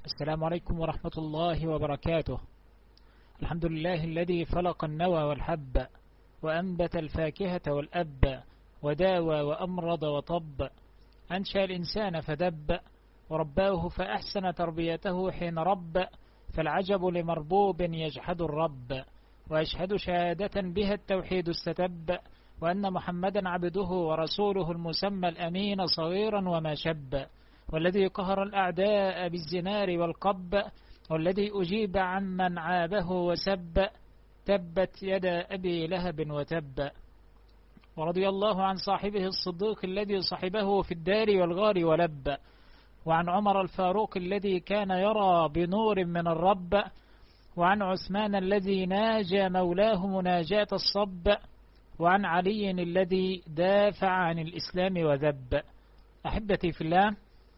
السلام عليكم ورحمة الله وبركاته. الحمد لله الذي فلق النوى والحب وأنبت الفاكهة والأب وداوى وأمرض وطب، أنشأ الإنسان فدب ورباه فأحسن تربيته حين رب، فالعجب لمربوب يجحد الرب. وأشهد شهادة بها التوحيد استتب، وأن محمدا عبده ورسوله المسمى الأمين صغيرا وما شب، والذي قهر الأعداء بالزنار والقب، والذي أجيب عمن عابه وسب، تبت يدا أبي لهب وتب. ورضي الله عن صاحبه الصديق الذي صحبه في الدار والغار ولب، وعن عمر الفاروق الذي كان يرى بنور من الرب، وعن عثمان الذي ناجى مولاه مناجاة الصب، وعن علي الذي دافع عن الإسلام وذب. أحبتي في الله،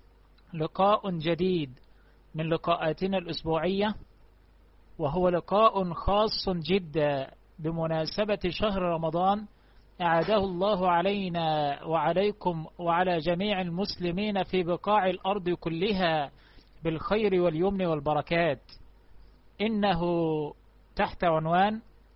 لقاء جديد من لقاءاتنا الأسبوعية، وهو لقاء خاص جدا بمناسبة شهر رمضان أعاده الله علينا وعليكم وعلى جميع المسلمين في بقاع الأرض كلها بالخير واليمن والبركات. إنه تحت عنوان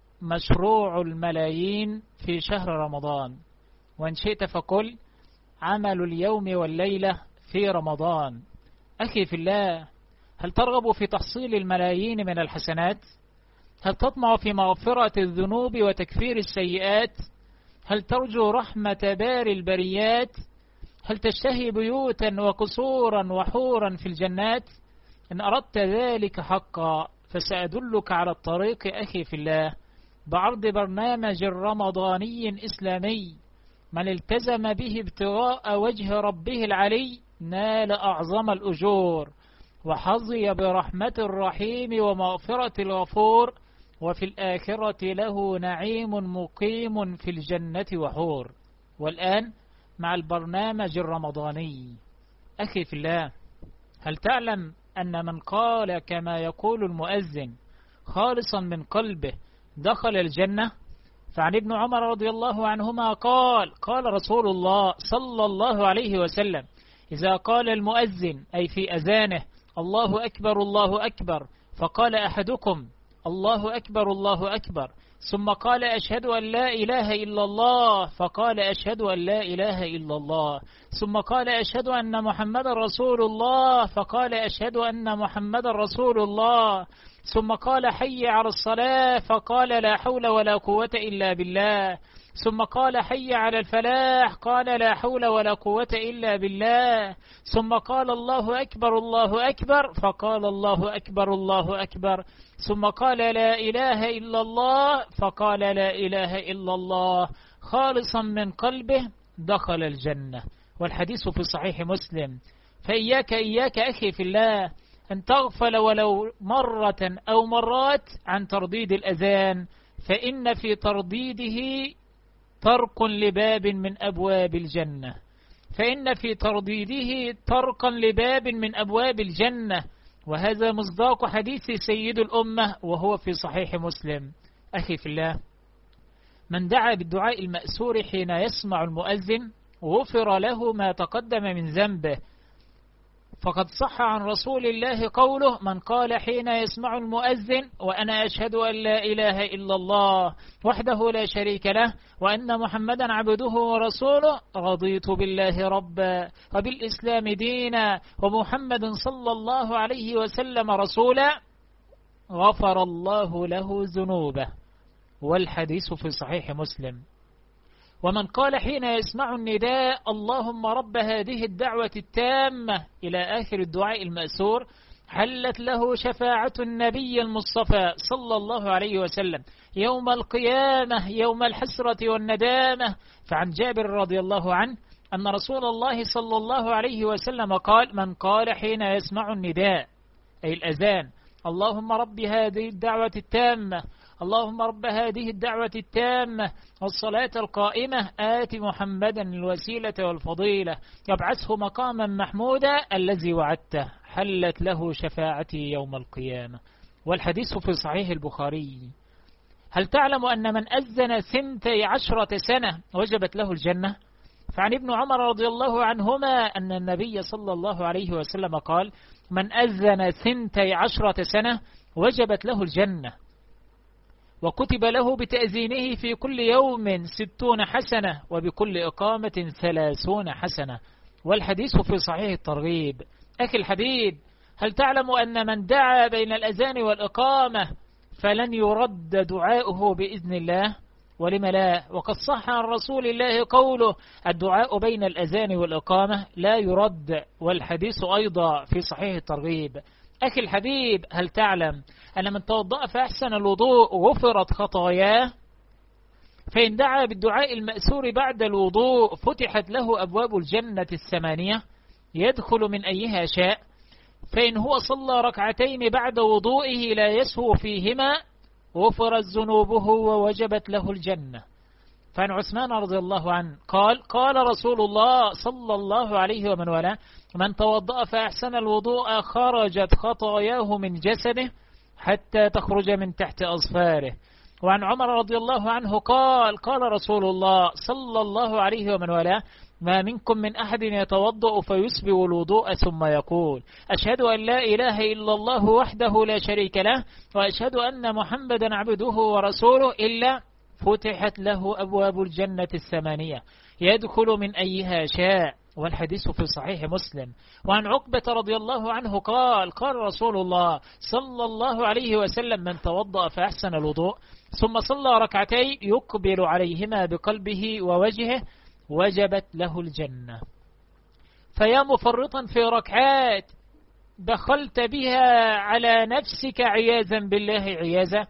مشروع الملايين في شهر رمضان، وإن شئت فقل عمل اليوم والليلة في رمضان. أخي في الله، هل ترغب في تحصيل الملايين من الحسنات؟ هل تطمع في مغفرة الذنوب وتكفير السيئات؟ هل ترجو رحمة بار البريات؟ هل تشتهي بيوتا وقصورا وحورا في الجنات؟ إن أردت ذلك حقا فسأدلك على الطريق أخي في الله بعرض برنامج رمضاني إسلامي، من التزم به ابتغاء وجه ربه العلي نال أعظم الأجور، وحظي برحمة الرحيم ومغفرة الغفور، وفي الآخرة له نعيم مقيم في الجنة وحور. والآن مع البرنامج الرمضاني. أخي في الله، هل تعلم أن من قال كما يقول المؤذن خالصا من قلبه دخل الجنة؟ فعن ابن عمر رضي الله عنهما قال رسول الله صلى الله عليه وسلم: إذا قال المؤذن أي في أذانه الله أكبر الله أكبر، فقال أحدكم الله أكبر الله أكبر، ثم قال أشهد أن لا إله إلا الله، فقال أشهد أن لا إله إلا الله، ثم قال أشهد أن محمد رسول الله، فقال أشهد أن محمد رسول الله، ثم قال حي على الصلاة، فقال لا حول ولا قوة إلا بالله، ثم قال حي على الفلاح، قال لا حول ولا قوة إلا بالله، ثم قال الله أكبر الله أكبر، فقال الله أكبر الله أكبر، ثم قال لا إله إلا الله، فقال لا إله إلا الله، خالصا من قلبه دخل الجنة. والحديث في صحيح مسلم. فإياك أخي في الله أن تغفل ولو مرة أو مرات عن ترديد الأذان، فإن في ترديده طرق لباب من أبواب الجنة، فإن في ترديده طرقا لباب من أبواب الجنة، وهذا مصداق حديث سيد الأمة وهو في صحيح مسلم. أخي في الله، من دعا بالدعاء المأسور حين يسمع المؤذن غفر له ما تقدم من ذنبه، فقد صح عن رسول الله قوله: من قال حين يسمع المؤذن وأنا أشهد أن لا إله إلا الله وحده لا شريك له وأن محمدا عبده ورسوله، رضيت بالله ربا وبالإسلام دينا ومحمد صلى الله عليه وسلم رسولا، غفر الله له ذنوبه. والحديث في صحيح مسلم. ومن قال حين يسمع النداء اللهم رب هذه الدعوة التامة إلى آخر الدعاء المأسور، حلت له شفاعة النبي المصطفى صلى الله عليه وسلم يوم القيامة يوم الحسرة والندامة. فعن جابر رضي الله عنه أن رسول الله صلى الله عليه وسلم قال: من قال حين يسمع النداء أي الأذان اللهم رب هذه الدعوة التامة، اللهم رب هذه الدعوة التامة والصلاة القائمة آت محمدا الوسيلة والفضيلة يبعثه مقاما محمودا الذي وعدته، حلت له شفاعتي يوم القيامة. والحديث في صحيح البخاري. هل تعلم أن من أذن 12 سنة وجبت له الجنة؟ فعن ابن عمر رضي الله عنهما أن النبي صلى الله عليه وسلم قال: من أذن 12 سنة وجبت له الجنة، وكتب له بتأذينه في كل يوم 60 حسنة، وبكل إقامة 30 حسنة. والحديث في صحيح الترغيب. أخي الحبيب، هل تعلم أن من دعا بين الأذان والإقامة فلن يرد دعاؤه بإذن الله؟ ولم لا؟ وقد صح عن رسول الله قوله: الدعاء بين الأذان والإقامة لا يرد. والحديث أيضا في صحيح الترغيب. أخي الحبيب، هل تعلم أن من توضأ فأحسن الوضوء غفرت خطاياه؟ فإن دعا بالدعاء المأثور بعد الوضوء فتحت له أبواب الجنة 8 يدخل من أيها شاء. فإن هو صلى ركعتين بعد وضوئه لا يسهو فيهما غفرت ذنوبه ووجبت له الجنة. فعن عثمان رضي الله عنه قال: قال رسول الله صلى الله عليه ومن والاه: من توضأ فأحسن الوضوء خرجت خطاياه من جسده حتى تخرج من تحت أظفاره. وعن عمر رضي الله عنه قال: قال رسول الله صلى الله عليه ومن والاه: ما منكم من أحد يتوضأ فيسبغ الوضوء ثم يقول: أشهد أن لا إله إلا الله وحده لا شريك له، وأشهد أن محمدا عبده ورسوله، إلا فتحت له أبواب الجنة 8 يدخل من أيها شاء. والحديث في صحيح مسلم. وعن عقبة رضي الله عنه قال: قال رسول الله صلى الله عليه وسلم: من توضأ فأحسن الوضوء ثم صلى ركعتين يقبل عليهما بقلبه ووجهه وجبت له الجنة. فيا مفرطا في ركعات دخلت بها على نفسك عياذا بالله عياذا،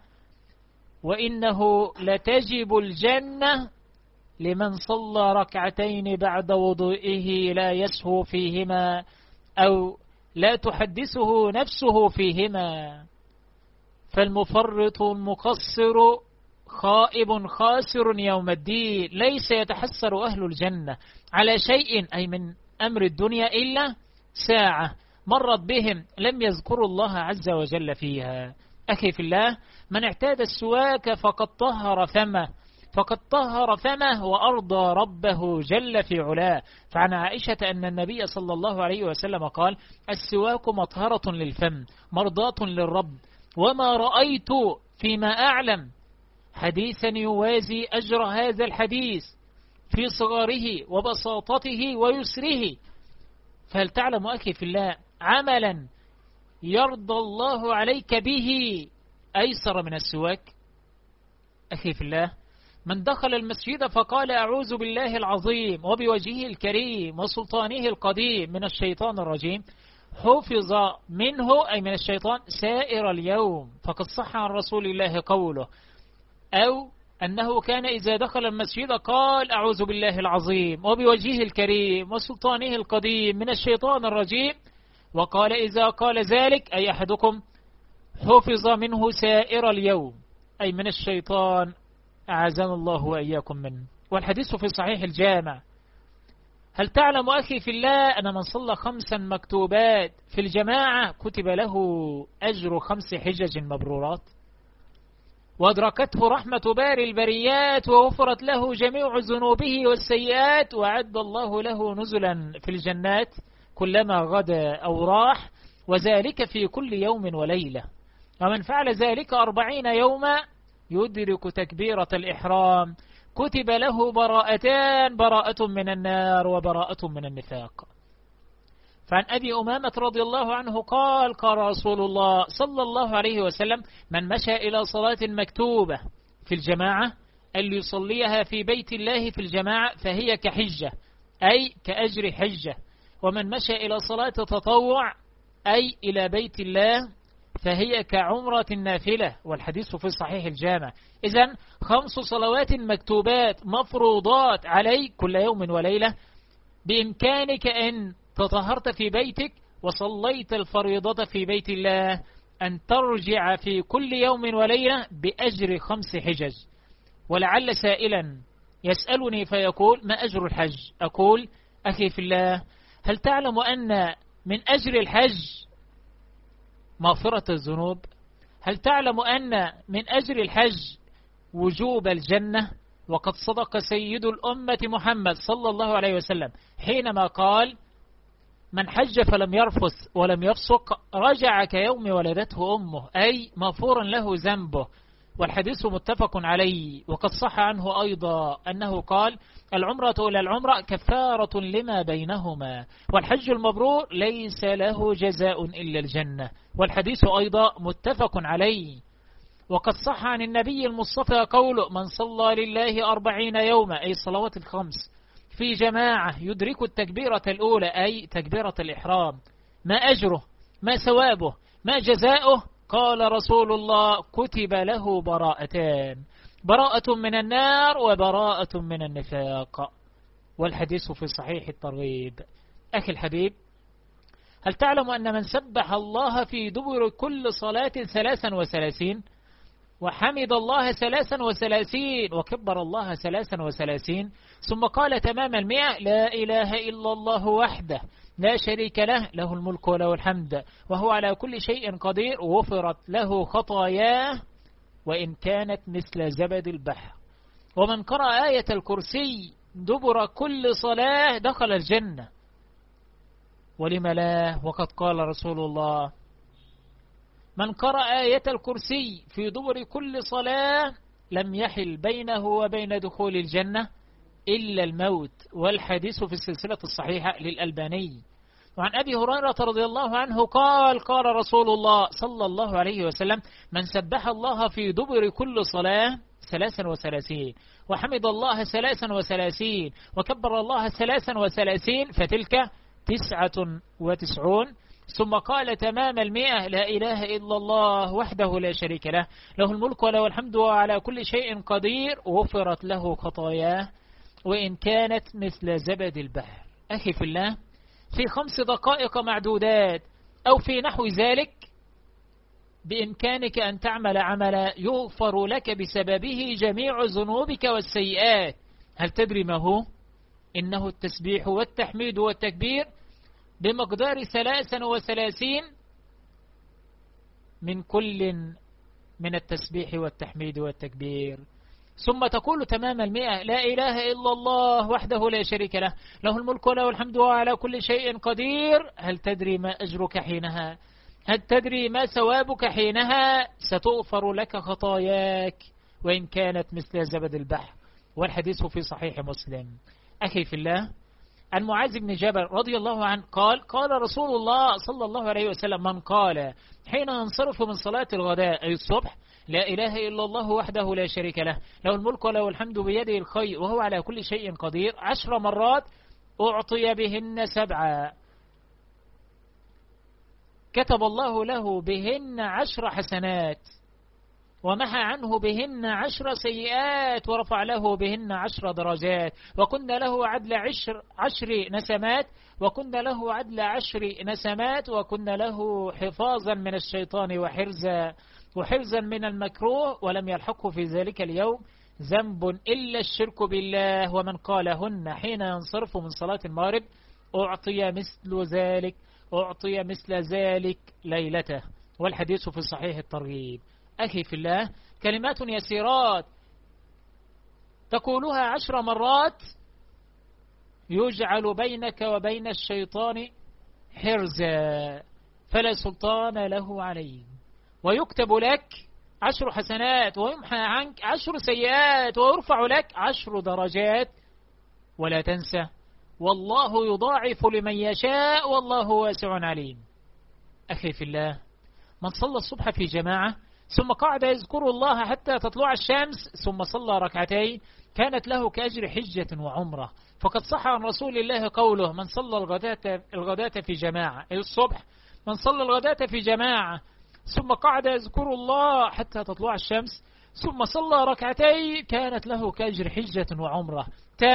وإنه لتجب الجنة لمن صلى ركعتين بعد وضوئه لا يسهو فيهما أو لا تحدثه نفسه فيهما. فالمفرط المقصر خائب خاسر يوم الدين، ليس يتحسر أهل الجنة على شيء أي من أمر الدنيا إلا ساعة مرت بهم لم يذكروا الله عز وجل فيها. أخي في الله، من اعتاد السواك فقد طهر فمه وأرضى ربه جل في علاه. فعن عائشة أن النبي صلى الله عليه وسلم قال: السواك مطهرة للفم مرضاة للرب، وما رأيت فيما أعلم حديثا يوازي أجر هذا الحديث في صغاره وبساطته ويسره. فهل تعلم أخي في الله عملا يرضى الله عليك به أيسر من السواك؟ أخي في الله، من دخل المسجد فقال: أعوذ بالله العظيم وبوجهه الكريم وسلطانه القديم من الشيطان الرجيم، حفظ منه أي من الشيطان سائر اليوم. فقد صح عن رسول الله قوله أو أنه كان إذا دخل المسجد قال: أعوذ بالله العظيم وبوجهه الكريم وسلطانه القديم من الشيطان الرجيم، وقال إذا قال ذلك أي أحدكم حفظ منه سائر اليوم أي من الشيطان، أعاذنا الله وإياكم منه. والحديث في صحيح الجامع. هل تعلم أخي في الله أن من صلى 5 مكتوبات في الجماعة كتب له أجر 5 حجج مبرورات، وأدركته رحمة باري البريات، وغفرت له جميع ذنوبه والسيئات، وأعد الله له نزلا في الجنات كلما غدا أو راح، وذلك في كل يوم وليلة. ومن فعل ذلك 40 يوما يدرك تكبيرة الإحرام كتب له براءتان: براءة من النار وبراءة من النفاق. فعن أبي أمامة رضي الله عنه قال: قال رسول الله صلى الله عليه وسلم: من مشى إلى صلاة مكتوبة في الجماعة أن يصليها في بيت الله في الجماعة فهي كحجة أي كأجر حجة، ومن مشى إلى صلاة تطوع أي إلى بيت الله فهي كعمرة النافلة. والحديث في صحيح الجامع. إذن 5 صلوات مكتوبات مفروضات عليك كل يوم وليلة، بإمكانك أن تطهرت في بيتك وصليت الفريضة في بيت الله أن ترجع في كل يوم وليلة بأجر 5 حجج. ولعل سائلا يسألني فيقول: ما أجر الحج؟ أقول: أخي في الله، هل تعلم أن من أجر الحج مغفرة الذنوب؟ هل تعلم أن من أجر الحج وجوب الجنة؟ وقد صدق سيد الأمة محمد صلى الله عليه وسلم حينما قال: من حج فلم يرفث ولم يفسق رجع كيوم ولدته أمه، أي مغفورا له ذنبه. والحديث متفق عليه. وقد صح عنه أيضا أنه قال: العمرة إلى العمرة كفارة لما بينهما، والحج المبرور ليس له جزاء إلا الجنة. والحديث أيضا متفق عليه. وقد صح عن النبي المصطفى قوله: من صلى لله 40 يوما، أي الصلوات الخمس، في جماعة يدرك التكبيرة الأولى، أي تكبيرة الإحرام، ما أجره، ما ثوابه، ما جزاؤه؟ قال رسول الله: كتب له براءتان، براءة من النار وبراءة من النفاق. والحديث في صحيح الترغيب. أخي الحبيب، هل تعلم أن من سبح الله في دبر كل صلاة 33 وحمد الله 33 وكبر الله 33 ثم قال تمام 100: لا إله إلا الله وحده لا شريك له، له الملك وله الحمد وهو على كل شيء قدير، غفرت له خطاياه وإن كانت مثل زبد البحر. ومن قرأ آية الكرسي دبر كل صلاة دخل الجنة. ولم لا؟ وقد قال رسول الله: من قرأ آية الكرسي في دبر كل صلاة لم يحل بينه وبين دخول الجنة إلا الموت. والحديث في السلسلة الصحيحة للألباني. وعن أبي هريرة رضي الله عنه قال: قال رسول الله صلى الله عليه وسلم: من سبح الله في دبر كل صلاة 33 وحمد الله 33 وكبر الله 33 فتلك 99 ثم قال تمام 100: لا إله إلا الله وحده لا شريك له، له الملك وله الحمد وعلى كل شيء قدير، غفرت له خطاياه وإن كانت مثل زبد البحر. أخي في الله، في 5 دقائق معدودات أو في نحو ذلك بإمكانك أن تعمل عملا يغفر لك بسببه جميع ذنوبك والسيئات. هل تدري ما هو؟ إنه التسبيح والتحميد والتكبير بمقدار 33 من كل من التسبيح والتحميد والتكبير. ثم تقول تمام 100: لا إله إلا الله وحده لا شريك له، له الملك وله الحمد وعلى كل شيء قدير. هل تدري ما أجرك حينها؟ هل تدري ما ثوابك حينها؟ ستغفر لك خطاياك وإن كانت مثل زبد البحر. والحديث في صحيح مسلم. أخي في الله، عن معاذ بن جبل رضي الله عنه قال: قال رسول الله صلى الله عليه وسلم: من قال حين ينصرف من صلاة الغداء أي الصبح: لا إله إلا الله وحده لا شريك له، له الملك وله الحمد بيده الخير وهو على كل شيء قدير 10 مرات، أعطي بهن 7، كتب الله له بهن 10 حسنات ومحى عنه بهن 10 سيئات ورفع له بهن 10 درجات، وكن له عدل 10 نسمات، وكن له عدل 10 نسمات، وكن له حفاظا من الشيطان وحرزا من المكروه، ولم يلحقه في ذلك اليوم ذنب إلا الشرك بالله. ومن قالهن حين ينصرف من صلاة المغرب أعطي مثل ذلك ليلته. والحديث في صحيح الترغيب. أخي في الله، كلمات يسيرات تقولها 10 مرات يجعل بينك وبين الشيطان حرزا فلا سلطان له عليه، ويكتب لك 10 حسنات ويمحى عنك 10 سيئات ويرفع لك 10 درجات. ولا تنسى: والله يضاعف لمن يشاء والله واسع عليم. أخي في الله، من صلى الصبح في جماعة ثم قعد يذكر الله حتى تطلع الشمس ثم صلى ركعتين كانت له كأجر حجة وعمرة. فقد صح عن رسول الله قوله: من صلى الغداة في جماعة، أي الصبح، من صلى الغداة في جماعة ثم قعد يذكر الله حتى تطلع الشمس ثم صلى ركعتين كانت له كأجر حجة وعمرة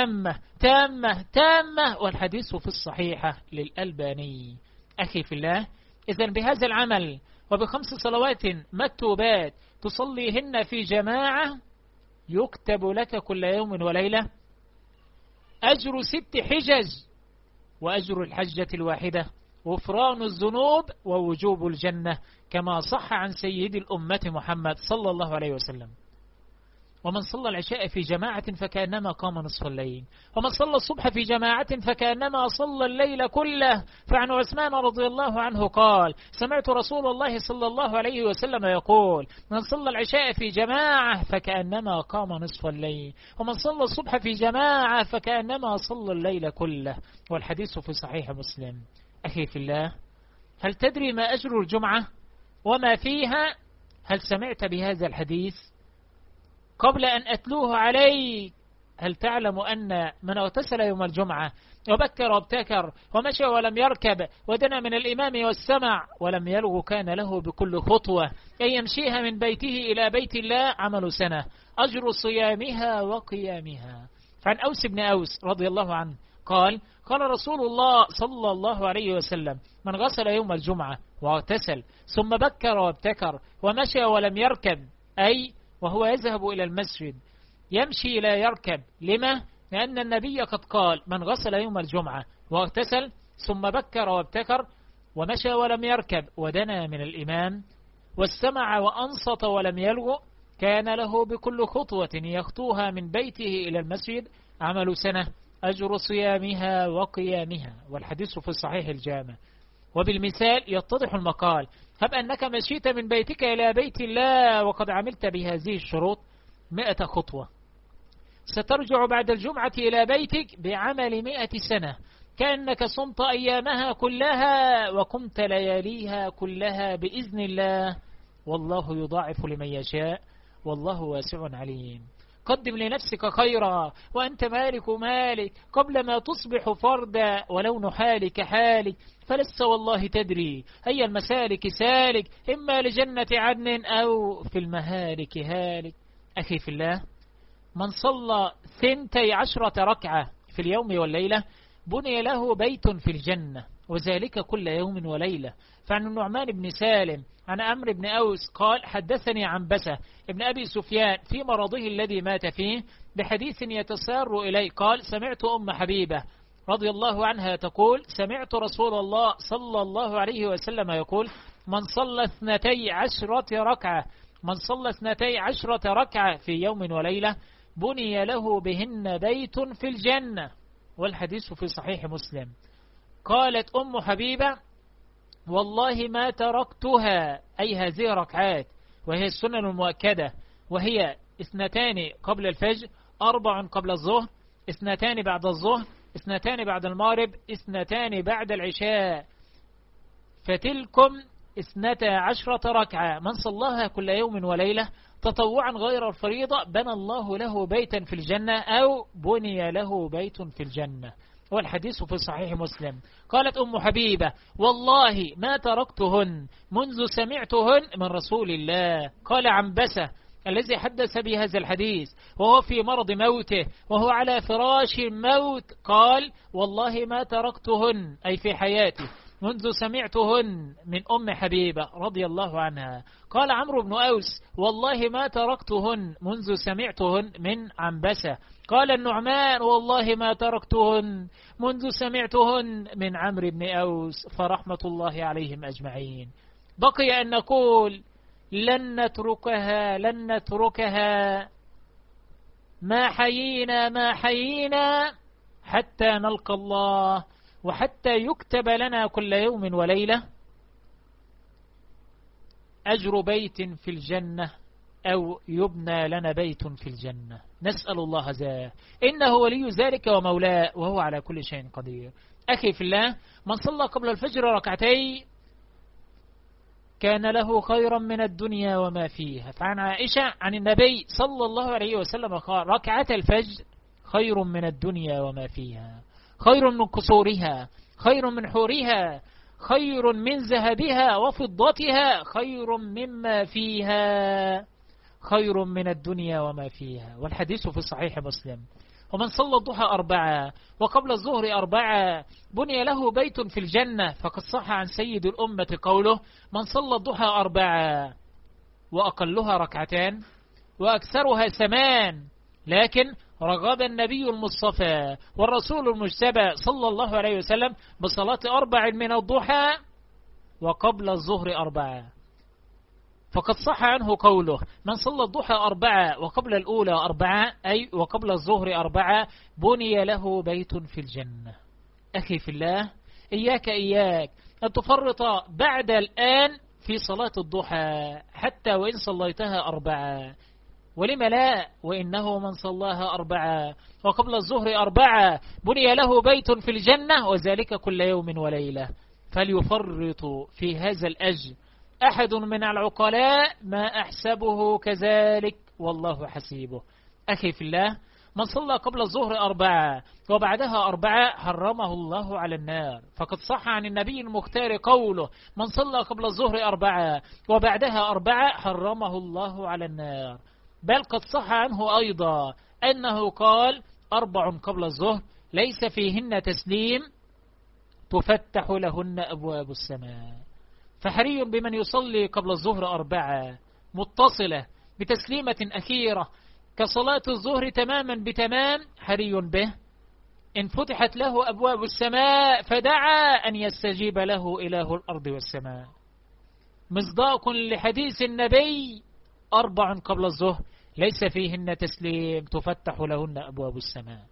تامة. والحديث في الصحيحة للألباني. أخي في الله، إذن بهذا العمل وب5 صلوات مكتوبات تصليهن في جماعة يكتب لك كل يوم وليلة أجر 6 حجج، وأجر الحجة الواحدة غفران الذنوب ووجوب الجنة، كما صح عن سيد الأمة محمد صلى الله عليه وسلم. ومن صلى العشاء في جماعة فكأنما قام نصف الليل، ومن صلى الصبح في جماعة فكأنما صلى الليل كله. فعن عثمان رضي الله عنه قال: سمعت رسول الله صلى الله عليه وسلم يقول: من صلى العشاء في جماعة فكأنما قام نصف الليل، ومن صلى الصبح في جماعة فكأنما صلى الليل كله. والحديث في صحيح مسلم. أخي في الله، هل تدري ما أجر الجمعة وما فيها؟ هل سمعت بهذا الحديث؟ قبل أن أتلوه عليك، هل تعلم أن من اغتسل يوم الجمعة وبكر وابتكر ومشى ولم يركب ودنا من الإمام والسمع ولم يلغ كان له بكل خطوة أن يمشيها من بيته إلى بيت الله عمل سنة، أجر صيامها وقيامها. فعن أوس بن أوس رضي الله عنه قال: قال رسول الله صلى الله عليه وسلم: من غسل يوم الجمعة واغتسل ثم بكر وابتكر ومشى ولم يركب، أي وهو يذهب إلى المسجد يمشي لا يركب. لما؟ لأن النبي قد قال: من غسل يوم الجمعة واغتسل ثم بكر وابتكر ومشى ولم يركب ودنا من الإمام واستمع وأنصت ولم يلغ كان له بكل خطوة يخطوها من بيته إلى المسجد عمل سنة، أجر صيامها وقيامها. والحديث في الصحيح الجامع. وبالمثال يتضح المقال: هب أنك مشيت من بيتك إلى بيت الله وقد عملت بهذه الشروط 100 خطوة، سترجع بعد الجمعة إلى بيتك بعمل 100 سنة، كأنك صمت أيامها كلها وقمت لياليها كلها بإذن الله، والله يضاعف لمن يشاء والله واسع عليم. قدم لنفسك خيرا وأنت مالك مالك قبل ما تصبح فردا، ولون حالك حالك، فلست والله تدري أي المسالك سالك، إما لجنة عدن أو في المهالك هالك. أخي في الله، من صلى 12 ركعة في اليوم والليلة بني له بيت في الجنة، وذلك كل يوم وليلة. فعن النعمان بن سالم عن عمرو بن أوس قال: حدثني عنبسة ابن أبي سفيان في مرضه الذي مات فيه بحديث يتسار إليه قال: سمعت أم حبيبة رضي الله عنها تقول: سمعت رسول الله صلى الله عليه وسلم يقول: من صلى 12 ركعة في يوم وليلة بني له بهن بيت في الجنة. والحديث في صحيح مسلم. قالت أم حبيبة: والله ما تركتها، أي هذه ركعات، وهي السنن المؤكدة، وهي 2 قبل الفجر، 4 قبل الظهر، 2 بعد الظهر، 2 بعد المغرب، 2 بعد العشاء، فتلكم 12 ركعة من صلاها كل يوم وليلة تطوعا غير الفريضة بنى الله له بيتا في الجنة أو بني له بيت في الجنة. والحديث في صحيح مسلم. قالت أم حبيبة: والله ما تركتهن منذ سمعتهن من رسول الله. قال عنبسة الذي حدث بهذا الحديث وهو في مرض موته وهو على فراش الموت قال: والله ما تركتهن، أي في حياتي، منذ سمعتهن من أم حبيبة رضي الله عنها. قال عمرو بن أوس: والله ما تركتهن منذ سمعتهن من عنبسة. قال النعمان: والله ما تركتهن منذ سمعتهن من عمرو بن أوس، فرحمة الله عليهم أجمعين. بقي أن نقول: لن نتركها ما حيينا حتى نلقى الله، وحتى يكتب لنا كل يوم وليلة أجر بيت في الجنة أو يبنى لنا بيت في الجنة. نسأل الله ذا، إنه ولي ذلك ومولاه وهو على كل شيء قدير. أخي في الله، من صلى قبل الفجر 2 ركعتين كان له خيرا من الدنيا وما فيها. فعن عائشة عن النبي صلى الله عليه وسلم قال: 2 ركعة الفجر خير من الدنيا وما فيها، خير من قصورها، خير من حورها، خير من ذهبها وفضتها، خير مما فيها، خير من الدنيا وما فيها. والحديث في صحيح مسلم. ومن صلى الضحى 4 وقبل الظهر 4 بني له بيت في الجنة. فقد صح عن سيد الأمة قوله: من صلى الضحى 4 وأقلها 2 ركعتان وأكثرها 8، لكن رغب النبي المصطفى والرسول المجتبى صلى الله عليه وسلم بصلاة 4 من الضحى وقبل الظهر 4. فقد صح عنه قوله: من صلى الضحى 4 وقبل الأولى 4 أي وقبل الظهر 4 بني له بيت في الجنة. أخي في الله، إياك أن تفرط بعد الآن في صلاة الضحى حتى وإن صليتها 4. ولم لا؟ وإنه من صلاها 4 وقبل الظهر 4 بني له بيت في الجنة، وذلك كل يوم وليلة. فليفرط في هذا الأجر أحد من العقلاء ما أحسبه كذلك والله حسيبه. أخي في الله، من صلى قبل الظهر 4 وبعدها 4 حرمه الله على النار. فقد صح عن النبي المختار قوله: من صلى قبل الظهر 4 وبعدها 4 حرمه الله على النار. بل قد صح عنه أيضا أنه قال: 4 قبل الظهر ليس فيهن تسليم تفتح لهن أبواب السماء. فحري بمن يصلي قبل الظهر 4 متصلة بتسليمة أخيرة كصلاة الظهر تماما بتمام، حري به إن فتحت له أبواب السماء فدعا أن يستجيب له إله الأرض والسماء، مصداق لحديث النبي: 4 قبل الظهر ليس فيهن تسليم تفتح لهن أبواب السماء.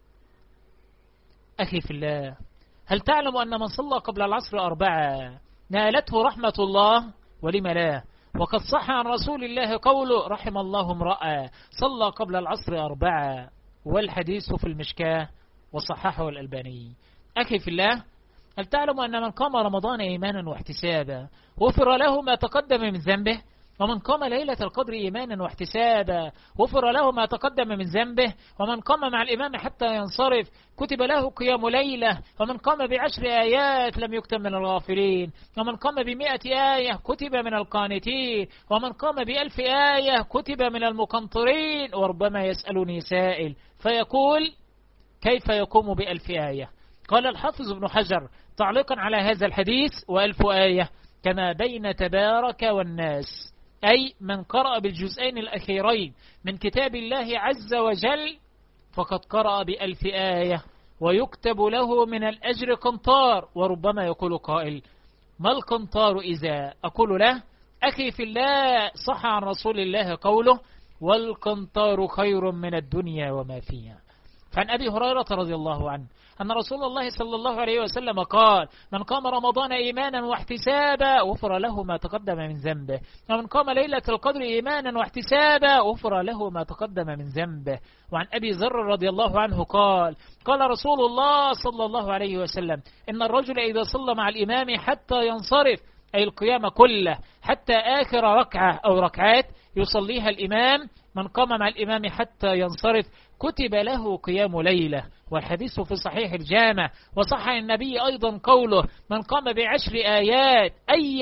أخي في الله، هل تعلم أن من صلى قبل العصر 4 نالته رحمة الله؟ ولم لا؟ وقد صح عن رسول الله قوله: رحم الله امرأ صلى قبل العصر 4، والحديث في المشكاة وصححه الألباني. أخي في الله، هل تعلم أن من قام رمضان إيمانا واحتسابا غفر له ما تقدم من ذنبه؟ ومن قام ليلة القدر إيمانا واحتسابا غفر له ما تقدم من ذنبه. ومن قام مع الإمام حتى ينصرف كتب له قيام ليلة. ومن قام ب10 آيات لم يكتب من الغافلين. ومن قام ب100 آية كتب من القانتين. ومن قام ب1000 آية كتب من المقنطرين. وربما يسألني سائل فيقول: كيف يقوم ب1000 آية؟ قال الحافظ ابن حجر تعليقا على هذا الحديث: و1000 آية كما بين تبارك والناس، أي من قرأ بالجزئين الأخيرين من كتاب الله عز وجل فقد قرأ ب1000 آية، ويكتب له من الأجر قنطار. وربما يقول قائل: ما القنطار إذا؟ أقول له: أخي في الله، صح عن رسول الله قوله: والقنطار خير من الدنيا وما فيها. فعن أبي هريرة رضي الله عنه أن رسول الله صلى الله عليه وسلم قال: من قام رمضان إيمانا واحتسابا غفر له ما تقدم من ذنبه. ومن قام ليلة القدر إيمانا واحتسابا غفر له ما تقدم من ذنبه. وعن أبي ذر رضي الله عنه قال: قال رسول الله صلى الله عليه وسلم: إن الرجل إذا صلى مع الإمام حتى ينصرف، أي القيام كله حتى آخر ركعة أو ركعات يصليها الإمام، من قام مع الإمام حتى ينصرف كتب له قيام ليلة. والحديث في صحيح الجامع. وصح النبي أيضا قوله: من قام ب10 آيات،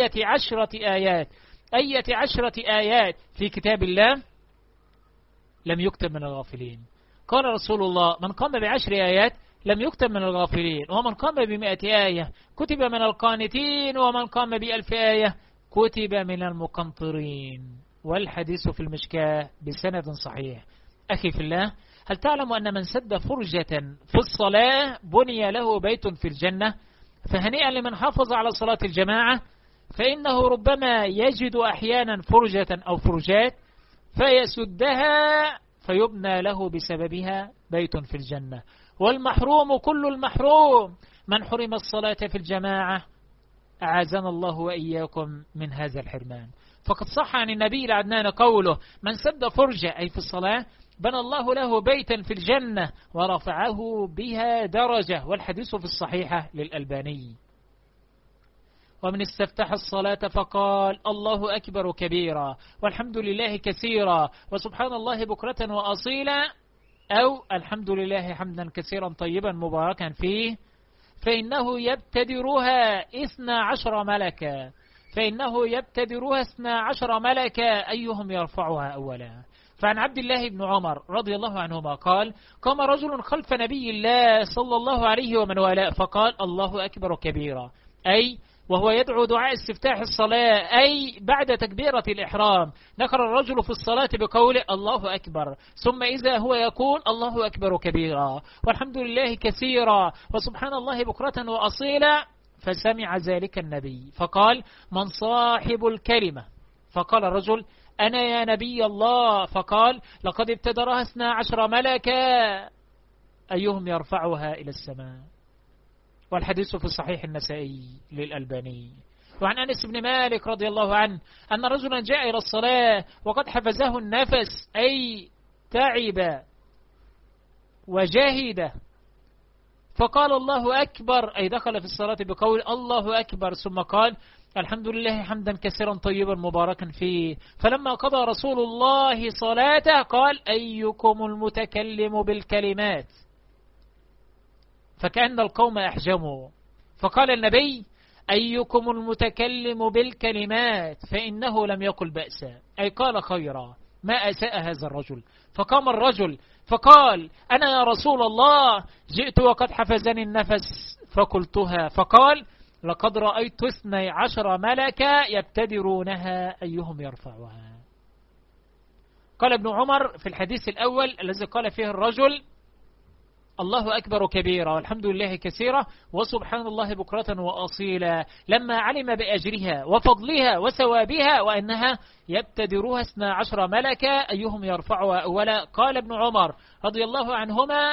أية 10 آيات في كتاب الله لم يكتب من الغافلين. قال رسول الله: من قام ب10 آيات لم يكتب من الغافلين. ومن قام ب100 آية كتب من القانتين. ومن قام ب1000 آية كتب من المقنطرين. والحديث في المشكاة بسند صحيح. أخي في الله، هل تعلم أن من سد فرجة في الصلاة بني له بيت في الجنة؟ فهنيئا لمن حافظ على صلاة الجماعة، فإنه ربما يجد أحيانا فرجة أو فرجات فيسدها فيبنى له بسببها بيت في الجنة. والمحروم كل المحروم من حرم الصلاة في الجماعة، أعاذنا الله وإياكم من هذا الحرمان. فقد صح عن النبي العدنان قوله: من سد فرجة أي في الصلاة بنى الله له بيتا في الجنة ورفعه بها درجة. والحديث في الصحيحة للألباني. ومن استفتح الصلاة فقال: الله أكبر كبيرا والحمد لله كثيرا وسبحان الله بكرة وأصيلا، أو الحمد لله حمدا كثيرا طيبا مباركا فيه، فإنه يبتدرها 12 ملكا أيهم يرفعها أولا. فعن عبد الله بن عمر رضي الله عنهما قال: قام رجل خلف نبي الله صلى الله عليه ومن والاه فقال: الله أكبر كبيرا، أي وهو يدعو دعاء استفتاح الصلاة، أي بعد تكبيرة الإحرام ذكر الرجل في الصلاة بقوله: الله أكبر، ثم إذا هو يقول: الله أكبر كبيرا والحمد لله كثيرا وسبحان الله بكرة وأصيلا. فسمع ذلك النبي فقال: من صاحب الكلمة فقال الرجل أنا يا نبي الله. فقال لقد ابتدرها 12 ملكا أيهم يرفعها إلى السماء. والحديث في صحيح النسائي للألباني. وعن أنس بن مالك رضي الله عنه أن رجلا جاء إلى الصلاة وقد حفزه النفس، أي تعب وجاهد، فقال الله أكبر، أي دخل في الصلاة بقول الله أكبر، ثم قال الحمد لله حمدا كثيرا طيبا مباركا فيه. فلما قضى رسول الله صلاته قال أيكم المتكلم بالكلمات، فكأن القوم أحجموا، فقال النبي أيكم المتكلم بالكلمات فإنه لم يقل بأسا، أي قال خيرا، ما أساء هذا الرجل. فقام الرجل فقال أنا يا رسول الله جئت وقد حفزني النفس فقلتها. فقال لقد رأيت 12 ملكا يبتدرونها أيهم يرفعها. قال ابن عمر في الحديث الأول الذي قال فيه الرجل الله أكبر كبيرا والحمد لله كثيرا وسبحان الله بكرة وأصيلا، لما علم بأجرها وفضلها وثوابها وأنها يبتدرها 12 ملكا أيهم يرفعها أولا، قال ابن عمر رضي الله عنهما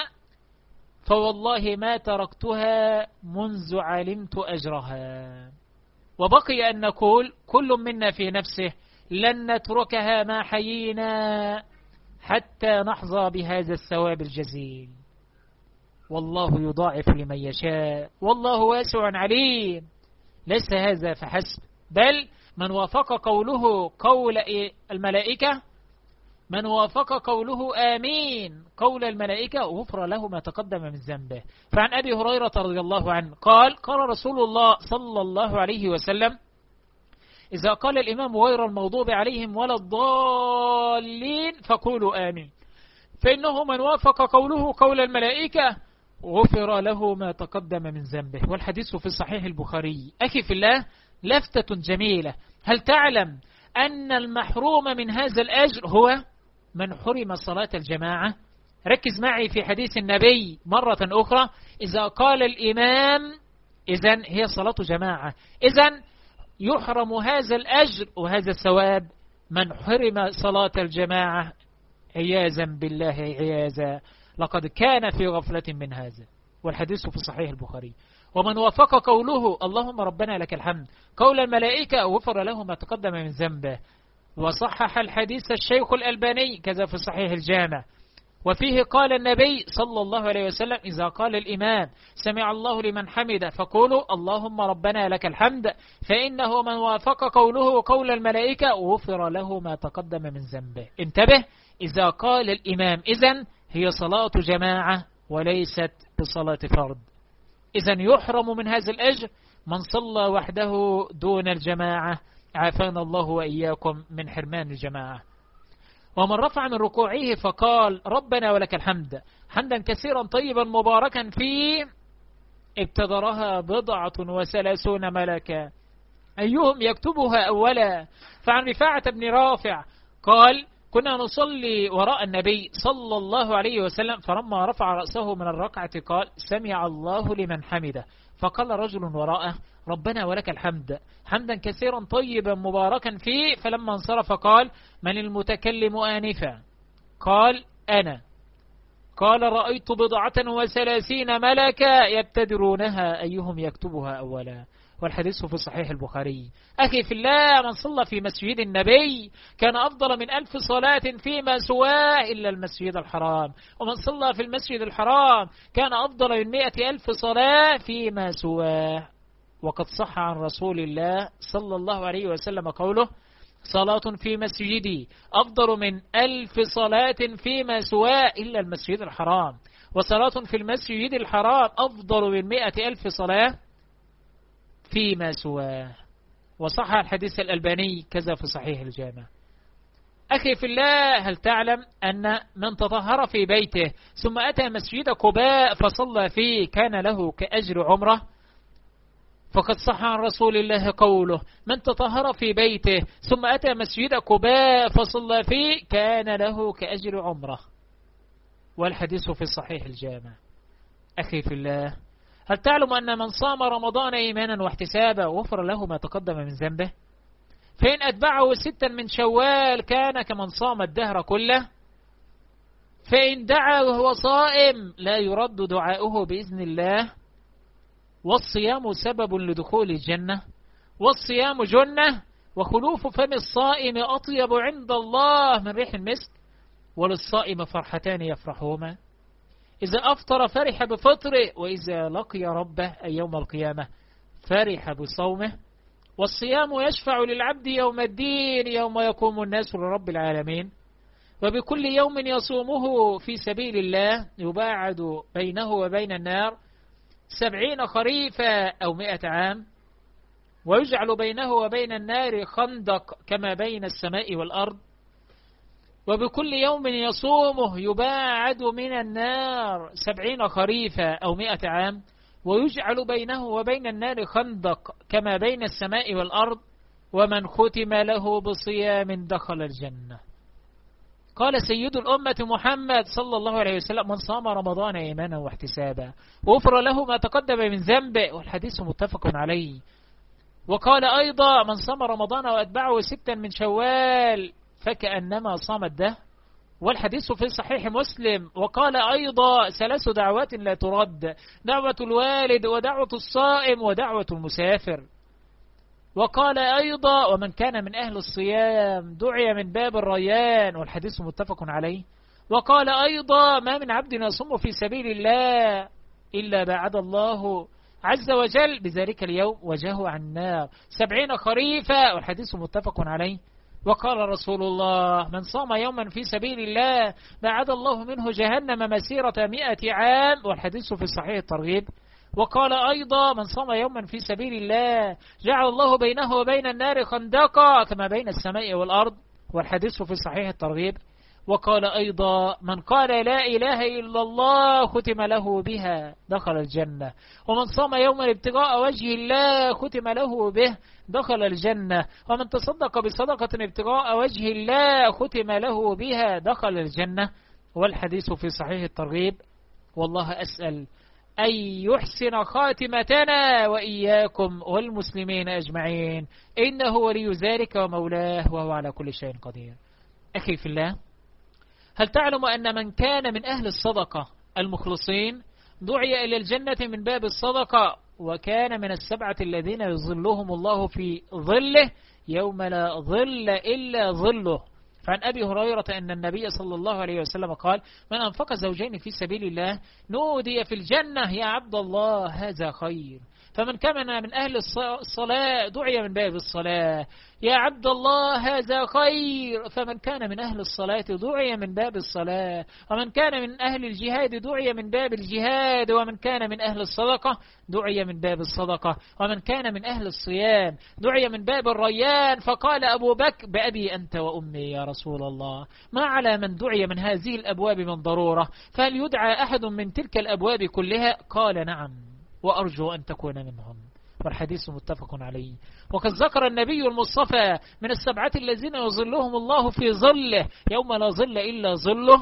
فوالله ما تركتها منذ علمت أجرها. وبقي أن نقول كل منا في نفسه لن نتركها ما حيينا حتى نحظى بهذا الثواب الجزيل، والله يضاعف لمن يشاء والله واسع عليم. ليس هذا فحسب، بل من وافق قوله قول الملائكة، من وافق قوله آمين قول الملائكة غفر له ما تقدم من ذنبه. فعن أبي هريرة رضي الله عنه قال قال رسول الله صلى الله عليه وسلم إذا قال الإمام غير المغضوب عليهم ولا الضالين فقولوا آمين، فإنه من وافق قوله قول الملائكة غفر له ما تقدم من ذنبه. والحديث في صحيح البخاري. أخي في الله لفتة جميلة، هل تعلم أن المحروم من هذا الأجر هو من حرم صلاة الجماعة؟ ركز معي في حديث النبي مرة أخرى، إذا قال الإمام إذن هي صلاة جماعة، إذن يحرم هذا الأجر وهذا الثواب من حرم صلاة الجماعة عياذا بالله عياذا، لقد كان في غفلة من هذا. والحديث في صحيح البخاري. ومن وافق قوله اللهم ربنا لك الحمد قول الملائكة غفر له ما تقدم من ذنبه. وصحح الحديث الشيخ الألباني كذا في صحيح الجامع، وفيه قال النبي صلى الله عليه وسلم إذا قال الإمام سمع الله لمن حمده فقولوا اللهم ربنا لك الحمد، فإنه من وافق قوله قول الملائكة غفر له ما تقدم من ذنبه. انتبه، إذا قال الإمام إذن هي صلاة جماعة وليست بصلاة فرض، إذن يحرم من هذا الأجر من صلى وحده دون الجماعة، عافانا الله وإياكم من حرمان الجماعة. ومن رفع من ركوعه فقال ربنا ولك الحمد حمدا كثيرا طيبا مباركا فيه ابتدرها 37 ملكا أيهم يكتبها أولا. فعن رفاعة بن رافع قال كنا نصلي وراء النبي صلى الله عليه وسلم فلما رفع رأسه من الركعة قال سمع الله لمن حمده، فقال رجل وراءه ربنا ولك الحمد حمدا كثيرا طيبا مباركا فيه، فلما انصرف قال من المتكلم آنفا؟ قال أنا. قال رأيت 37 ملكا يبتدرونها أيهم يكتبها أولا. والحديث في صحيح البخاري. أخي في الله من صلى في مسجد النبي كان أفضل من 1000 صلاة فيما سواه إلا المسجد الحرام، ومن صلى في المسجد الحرام كان أفضل من 100,000 صلاة فيما سواه. وقد صح عن رسول الله صلى الله عليه وسلم قوله صلاة في مسجدي أفضل من 1000 صلاة فيما سواه إلا المسجد الحرام، وصلاة في المسجد الحرام أفضل من 100,000 صلاة فيما سواه. وصح الحديث الألباني كذا في صحيح الجامع. أخي في الله هل تعلم أن من تطهر في بيته ثم أتى مسجد قباء فصلى فيه كان له كأجر عمره؟ فقد صح عن رسول الله قوله من تطهر في بيته ثم أتى مسجد قباء فصلى فيه كان له كأجر عمره. والحديث في صحيح الجامع. أخي في الله هل تعلم أن من صام رمضان إيمانا واحتسابا غفر له ما تقدم من ذنبه؟ فإن أتبعه 6 من شوال كان كمن صام الدهر كله. فإن دعا وهو صائم لا يرد دعاؤه بإذن الله. والصيام سبب لدخول الجنة، والصيام جنة، وخلوف فم الصائم أطيب عند الله من ريح المسك. وللصائم فرحتان يفرحهما، إذا أفطر فرح بفطره، وإذا لقي ربه أي يوم القيامة فرح بصومه. والصيام يشفع للعبد يوم الدين، يوم يقوم الناس لرب العالمين. وبكل يوم يصومه في سبيل الله يباعد بينه وبين النار 70 خريفا أو 100 عام، ويجعل بينه وبين النار خندق كما بين السماء والأرض. وبكل يوم يصومه يباعد من النار 70 خريفا أو 100 عام، ويجعل بينه وبين النار خندق كما بين السماء والأرض. ومن ختم له بصيام دخل الجنة. قال سيد الأمة محمد صلى الله عليه وسلم: من صام رمضان إيمانا واحتسابا غفر له ما تقدم من ذنبه، والحديث متفق عليه. وقال أيضا: من صام رمضان وأتبعه 6 من شوال فكأنما صام الدهر، والحديث في صحيح مسلم. وقال أيضا: 3 دعوات لا ترد: دعوة الوالد، ودعوة الصائم، ودعوة المسافر. وقال أيضا: ومن كان من أهل الصيام دعي من باب الريان، والحديث متفق عليه. وقال أيضا: ما من عبد يصوم في سبيل الله إلا بعد الله عز وجل بذلك اليوم وجهه عن النار 70 خريفا، والحديث متفق عليه. وقال رسول الله: من صام يوما في سبيل الله بعد الله منه جهنم مسيرة 100 عام، والحديث في صحيح الترغيب. وقال أيضا: من صام يوما في سبيل الله جعل الله بينه وبين النار خندقا كما بين السماء والأرض، والحديث في صحيح الترغيب. وقال أيضا: من قال لا إله إلا الله ختم له بها دخل الجنة. ومن صام يوما ابتغاء وجه الله ختم له به دخل الجنة. ومن تصدق بصدقة ابتغاء وجه الله ختم له بها دخل الجنة، والحديث في صحيح الترغيب. والله أسأل أن يحسن خاتمتنا وإياكم والمسلمين أجمعين، إنه ولي ذلك ومولاه، وهو على كل شيء قدير. أخي في الله، هل تعلم أن من كان من أهل الصدقة المخلصين دعي إلى الجنة من باب الصدقة، وكان من 7 الذين يظلهم الله في ظله يوم لا ظل إلا ظله. فعن أبي هريرة أن النبي صلى الله عليه وسلم قال: من أنفق زوجين في سبيل الله نودي في الجنة يا عبد الله هذا خير. فمن كان من أهل الصلاة دعي من باب الصلاة يا عبد الله هذا خير. فمن كان من أهل الصلاة دعي من باب الصلاة. ومن كان من أهل الجهاد دعي من باب الجهاد. ومن كان من أهل الصدقة دعي من باب الصدقة. ومن كان من أهل الصيام دعي من باب الريان. فقال أبو بكر: بأبي أنت وأمي يا رسول الله، ما على من دعي من هذه الأبواب من ضرورة، فهل يدعى أحد من تلك الأبواب كلها؟ قال: نعم، وأرجو أن تكون منهم، والحديث متفق عليه. وقد ذكر النبي المصطفى من 7 الذين يظلهم الله في ظله يوم لا ظل إلا ظله: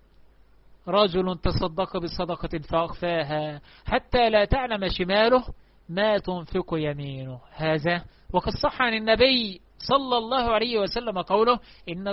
رجل تصدق بصدقة فأخفاها حتى لا تعلم شماله ما تنفق يمينه. هذا وقد صح عن النبي صلى الله عليه وسلم قوله: إن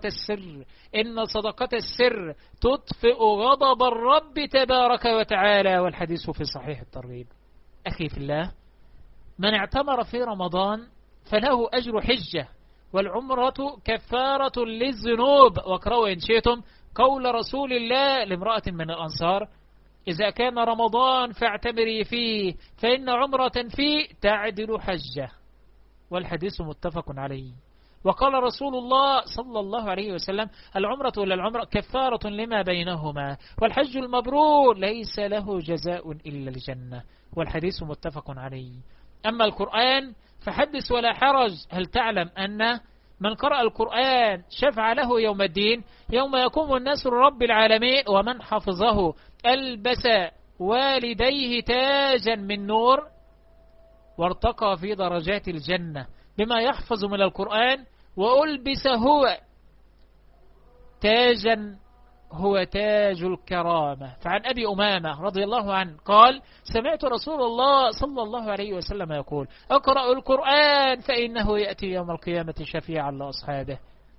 صدقة السر تطفئ غضب الرب تبارك وتعالى، والحديث في صحيح الترغيب. أخي في الله، من اعتمر في رمضان فله أجر حجة، والعمرة كفارة للذنوب. واقرأوا إن شئتم قول رسول الله لامرأة من الأنصار: إذا كان رمضان فاعتبري فيه، فإن عمرة فيه تعدل حجة، والحديث متفق عليه. وقال رسول الله صلى الله عليه وسلم: العمرة إلى العمرة كفارة لما بينهما، والحج المبرور ليس له جزاء إلا الجنة، والحديث متفق عليه. أما القرآن فحدث ولا حرج. هل تعلم أن من قرأ القرآن شفع له يوم الدين يوم يقوم الناس لرب العالمين؟ ومن حفظه ألبس والديه تاجا من نور وارتقى في درجات الجنة بما يحفظ من القرآن، وألبس هو تاجا هو تاج الكرامة. فعن أبي أمامة رضي الله عنه قال سمعت رسول الله صلى الله عليه وسلم يقول اقرأوا القرآن فإنه يأتي يوم القيامة شفيعا لأصحابه،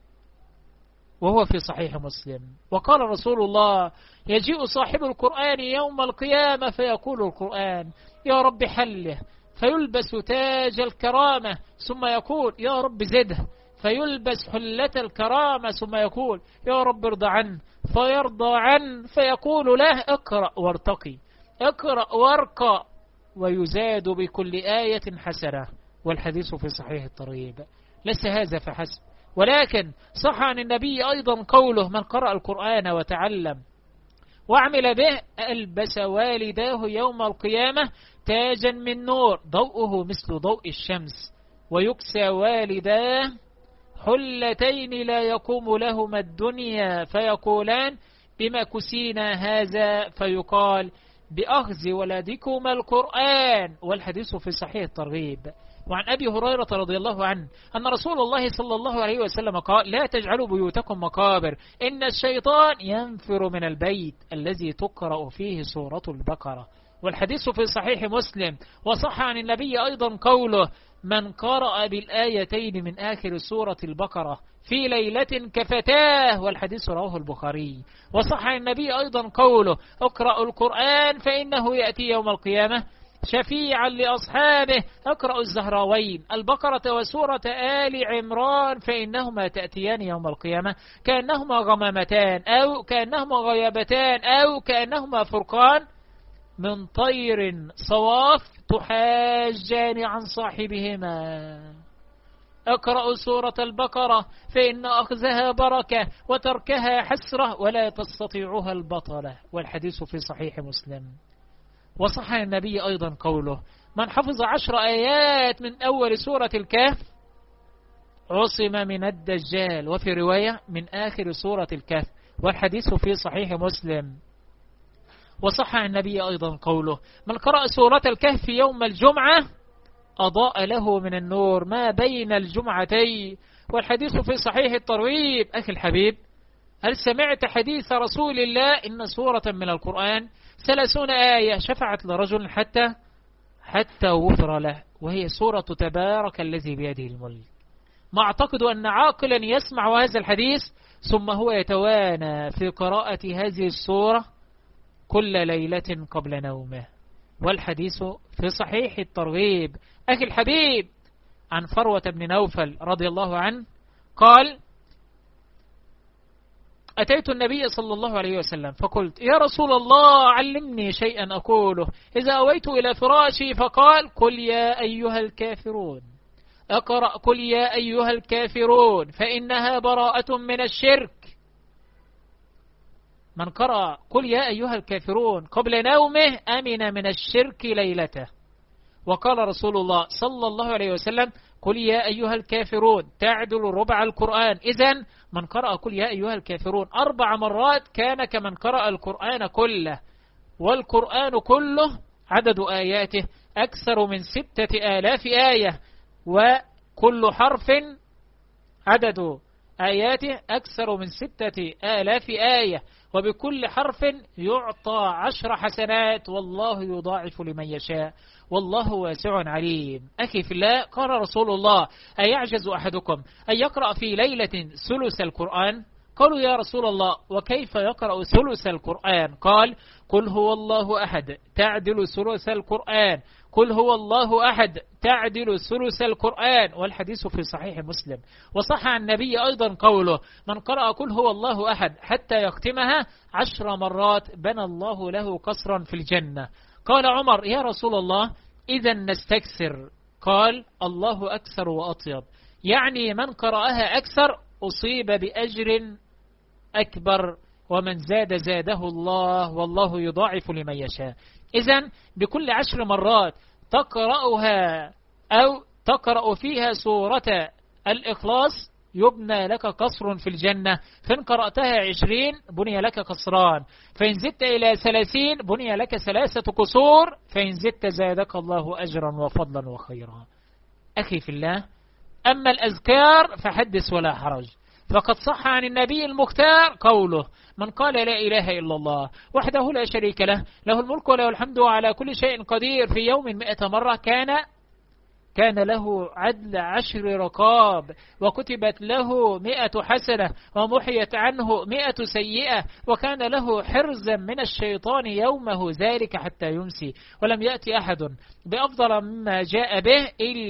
وهو في صحيح مسلم. وقال رسول الله يجيء صاحب القرآن يوم القيامة فيقول القرآن يا رب حله، فيلبس تاج الكرامة، ثم يقول يا رب زده، فيلبس حلة الكرامة، ثم يقول يا رب ارضى عنه، فيرضى عنه، فيقول له اقرأ وارتقي، اقرأ وارقى، ويزاد بكل آية حسنة. والحديث في صحيح الترغيب. ليس هذا فحسب، ولكن صح عن النبي أيضا قوله من قرأ القرآن وتعلم وعمل به ألبس والداه يوم القيامة تاجا من نور ضوءه مثل ضوء الشمس، ويكسى والداه حلتين لا يقوم لهما الدنيا، فيقولان بما كسينا هذا، فيقال بأخذ ولدكما القرآن. والحديث في صحيح الترغيب. وعن أبي هريرة رضي الله عنه أن رسول الله صلى الله عليه وسلم قال لا تجعلوا بيوتكم مقابر، إن الشيطان ينفر من البيت الذي تقرأ فيه سورة البقرة. والحديث في صحيح مسلم. وصح عن النبي أيضا قوله من قرأ بالآيتين من آخر سورة البقرة في ليلة كفتاه. والحديث رواه البخاري. وصح عن النبي أيضا قوله اقرأوا القرآن فإنه يأتي يوم القيامة شفيعا لأصحابه، اقرأوا الزهراوين البقرة وسورة آل عمران فإنهما تأتيان يوم القيامة كأنهما غمامتان أو كأنهما غيابتان أو كأنهما فرقان من طير صواف تحاجان عن صاحبهما. اقرأوا سورة البقرة فإن أخذها بركة وتركها حسرة ولا تستطيعها البطلة. والحديث في صحيح مسلم. وصح النبي أيضا قوله من حفظ 10 آيات من أول سورة الكهف عصم من الدجال، وفي رواية من آخر سورة الكهف. والحديث في صحيح مسلم. وصح النبي أيضا قوله من قرأ سورة الكهف يوم الجمعة أضاء له من النور ما بين الجمعتين. والحديث في صحيح الترغيب. أخي الحبيب، هل سمعت حديث رسول الله إن سورة من القرآن 30 آية شفعت لرجل حتى غفر له، وهي سورة تبارك الذي بيده الملك. ما أعتقد أن عاقلا يسمع هذا الحديث ثم هو يتوانى في قراءة هذه السورة كل ليلة قبل نومه. والحديث في صحيح الترغيب. أخي الحبيب، عن فروة بن نوفل رضي الله عنه قال أتيت النبي صلى الله عليه وسلم فقلت يا رسول الله علمني شيئا أقوله إذا أويت إلى فراشي، فقال قل يا أيها الكافرون، أقرأ قل يا أيها الكافرون فإنها براءة من الشرك. من قرأ قل يا أيها الكافرون قبل نومه أمن من الشرك ليلته. وقال رسول الله صلى الله عليه وسلم قل يا أيها الكافرون تعدل ربع القرآن. إذن من قرأ قل يا أيها الكافرون 4 مرات كان كمن قرأ القرآن كله. والقرآن كله عدد آياته أكثر من 6000 آية، وكل حرف عدد آياته أكثر من 6000 آية، وبكل حرف يعطى 10 حسنات، والله يضاعف لمن يشاء، والله واسع عليم. أخي في الله، قال رسول الله أيعجز أحدكم أن يقرأ في ليلة ثلث القرآن؟ قالوا يا رسول الله وكيف يقرأ ثلث القرآن؟ قال قل هو الله أحد تعدل ثلث القرآن، قل هو الله أحد تعدل ثلث القرآن. والحديث في صحيح مسلم. وصح عن النبي أيضا قوله من قرأ قل هو الله أحد حتى يختمها 10 مرات بنى الله له قصرا في الجنة. قال عمر يا رسول الله إذا نستكثر؟ قال الله أكثر وأطيب، يعني من قرأها أكثر أصيب بأجر أكبر، ومن زاد زاده الله، والله يضاعف لمن يشاء. إذن بكل 10 مرات تقرأها أو تقرأ فيها سورة الإخلاص يبنى لك قصر في الجنة، فإن قرأتها 20 بني لك قصران، فإن زدت إلى 30 بني لك 3 قصور، فإن زدت زادك الله أجرا وفضلا وخيرا. أخي في الله، أما الأذكار فحدث ولا حرج، فقد صح عن النبي المختار قوله: من قال لا إله إلا الله وحده لا شريك له، له الملك وله الحمد وعلى كل شيء قدير، في يوم 100 مرة كان له عدل 10 رقاب، وكتبت له 100 حسنة، ومحيت عنه 100 سيئة، وكان له حرزا من الشيطان يومه ذلك حتى يمسي. ولم يأتي أحد بأفضل مما جاء به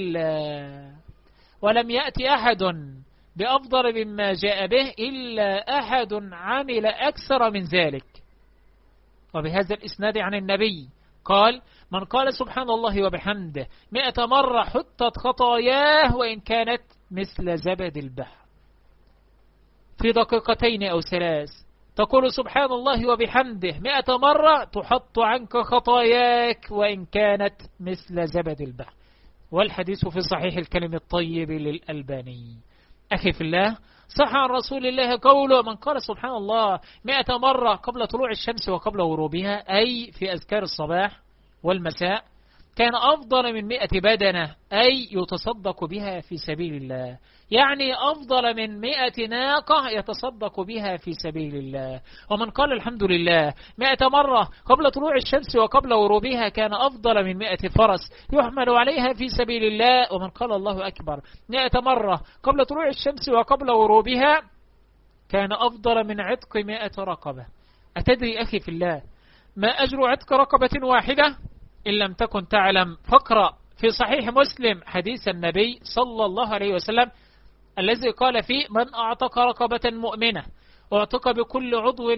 إلا أحد عمل أكثر من ذلك. وبهذا الإسناد عن النبي قال: من قال سبحان الله وبحمده 100 مرة حطت خطاياه وإن كانت مثل زبد البحر. في دقيقتين أو 3 تقول سبحان الله وبحمده 100 مرة تحط عنك خطاياك وإن كانت مثل زبد البحر. والحديث في صحيح الكلم الطيب للألباني. أخي في الله، صح عن رسول الله قوله: من قال سبحان الله 100 مرة قبل طلوع الشمس وقبل غروبها، أي في أذكار الصباح والمساء، كان أفضل من 100 بدنة، أي يتصدق بها في سبيل الله، يعني أفضل من 100 ناقة يتصدق بها في سبيل الله. ومن قال الحمد لله 100 مرة قبل طلوع الشمس وقبل غروبها، كان أفضل من 100 فرس يحمل عليها في سبيل الله. ومن قال الله أكبر 100 مرة قبل طلوع الشمس وقبل غروبها، كان أفضل من عتق 100 رقبة. أتدري أخي في الله ما أجر عتق رقبة واحدة؟ إن لم تكن تعلم فاقرأ في صحيح مسلم حديث النبي صلى الله عليه وسلم الذي قال فيه: من أعتق رقبة مؤمنة أعتق بكل عضو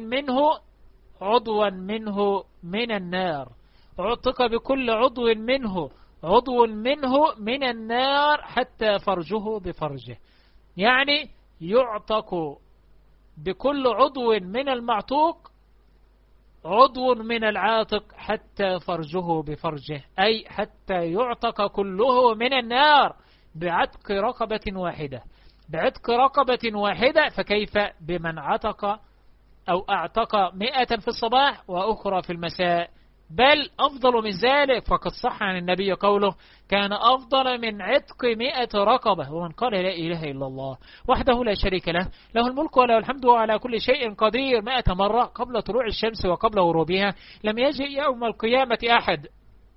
منه من النار، أعتق بكل عضو منه من النار حتى فرجه بفرجه. يعني يعتق بكل عضو من المعتوق عضو من العاتق حتى فرجه بفرجه، أي حتى يعتق كله من النار بعتق رقبة واحدة. فكيف بمن عتق أو أعتق 100 في الصباح وأخرى في المساء؟ بل أفضل من ذلك، فقد صح عن النبي قوله: كان أفضل من عتق 100 رقبة. ومن قال لا إله إلا الله وحده لا شريك له، له الملك وله الحمد وعلى كل شيء قدير 100 مرة قبل طلوع الشمس وقبل غروبها، لم يجئ يوم القيامة أحد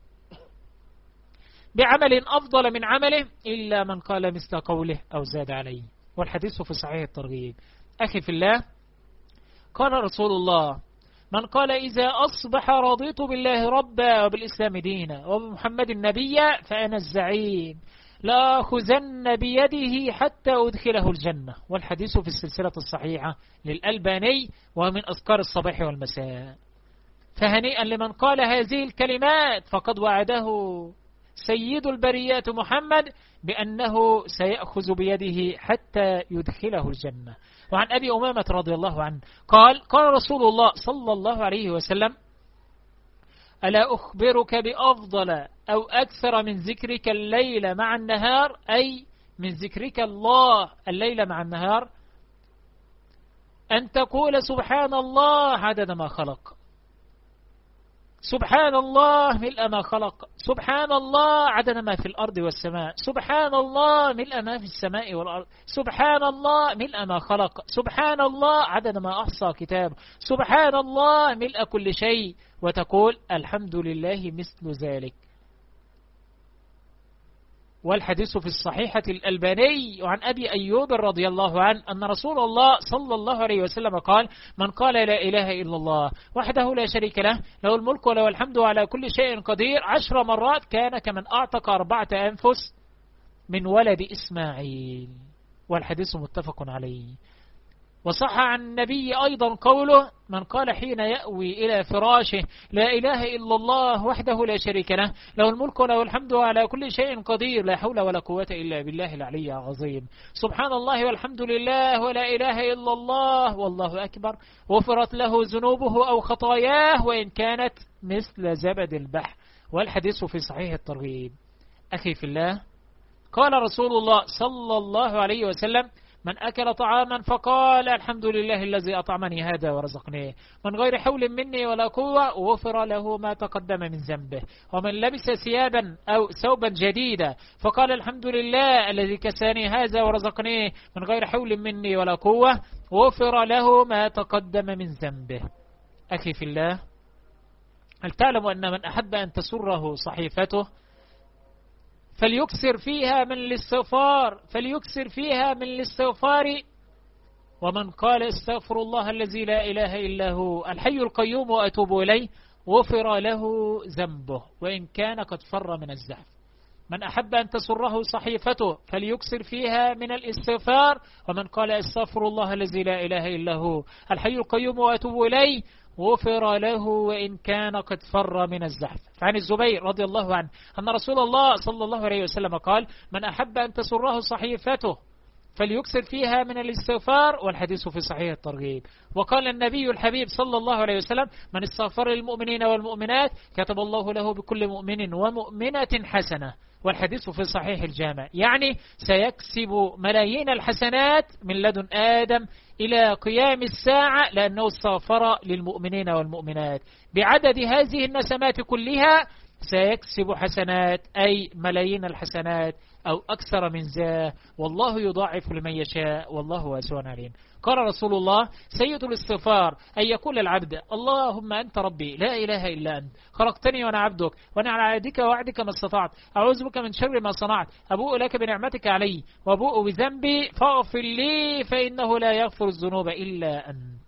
بعمل أفضل من عمله إلا من قال مثل قوله أو زاد عليه. والحديث في صحيح الترغيب. أخي في الله، قال رسول الله: من قال إذا أصبح رضيت بالله ربا وبالإسلام دينا وبمحمد نبيا فأنا الزعيم لآخذن بيده حتى أدخله الجنة. والحديث في السلسلة الصحيحة للألباني ومن أذكار الصباح والمساء. فهنيئا لمن قال هذه الكلمات، فقد وعده سيد البريات محمد بأنه سيأخذ بيده حتى يدخله الجنة. وعن أبي أمامة رضي الله عنه قال: قال رسول الله صلى الله عليه وسلم: ألا أخبرك بأفضل أو أكثر من ذكرك الليل مع النهار، أي من ذكرك الله الليل مع النهار، أن تقول سبحان الله عدد ما خلق، سبحان الله ملء ما خلق، سبحان الله عدد ما في الأرض والسماء، سبحان الله ملء ما في السماء والأرض، سبحان الله ملء ما خلق، سبحان الله عدد ما أحصى كتابه، سبحان الله ملء كل شيء، وتقول الحمد لله مثل ذلك. والحديث في الصحيحة الألباني وعن أبي أيوب رضي الله عنه أن رسول الله صلى الله عليه وسلم قال: من قال لا إله إلا الله وحده لا شريك له، له الملك وله الحمد وعلى كل شيء قدير 10 مرات، كان كمن أعتق 4 أنفس من ولد إسماعيل. والحديث متفق عليه. وصح عن النبي أيضا قوله: من قال حين يأوي إلى فراشه لا إله إلا الله وحده لا شريك له، له الملك وله الحمد وعلى كل شيء قدير، لا حول ولا قوة إلا بالله العلي العظيم، سبحان الله والحمد لله ولا إله إلا الله والله أكبر، غفرت له ذنوبه أو خطاياه وإن كانت مثل زبد البحر. والحديث في صحيح الترغيب. أخي في الله، قال رسول الله صلى الله عليه وسلم: من أكل طعاما فقال الحمد لله الذي أطعمني هذا ورزقني من غير حول مني ولا قوة غفر له ما تقدم من ذنبه. ومن لبس ثيابا أو ثوبا جديدا فقال الحمد لله الذي كساني هذا ورزقني من غير حول مني ولا قوة غفر له ما تقدم من ذنبه. أخي في الله، هل تعلم أن من أحب أن تسره صحيفته فليكثر فيها من الاستغفار ومن قال استغفر الله الذي لا إله إلا هو الحي القيوم وأتوب إليه غفر له ذنبه وإن كان قد فر من الزحف. من أحب أن تسره صحيفته فليكثر فيها من الاستغفار ومن قال استغفر الله الذي لا إله إلا هو الحي القيوم وأتوب إليه غفر له وإن كان قد فر من الزحف. عن الزبير رضي الله عنه أن رسول الله صلى الله عليه وسلم قال من أحب أن تسره صحيفته فليكثر فيها من الاستغفار والحديث في صحيح الترغيب. وقال النبي الحبيب صلى الله عليه وسلم من استغفر للمؤمنين والمؤمنات كتب الله له بكل مؤمن ومؤمنة حسنة والحديث في صحيح الجامع. يعني سيكسب ملايين الحسنات من لدن آدم إلى قيام الساعة لأنه استغفر للمؤمنين والمؤمنات. بعدد هذه النسمات كلها سيكسب حسنات أي ملايين الحسنات أو أكثر من ذا والله يضاعف لمن يشاء والله واسع عليم. قال رسول الله سيد الاستغفار أن يقول العبد اللهم أنت ربي لا إله إلا أنت خلقتني وأنا عبدك وأنا على عهدك ووعدك ما استطعت أعوذ بك من شر ما صنعت أبوء لك بنعمتك علي وأبوء بذنبي فاغفر لي فإنه لا يغفر الذنوب إلا أنت.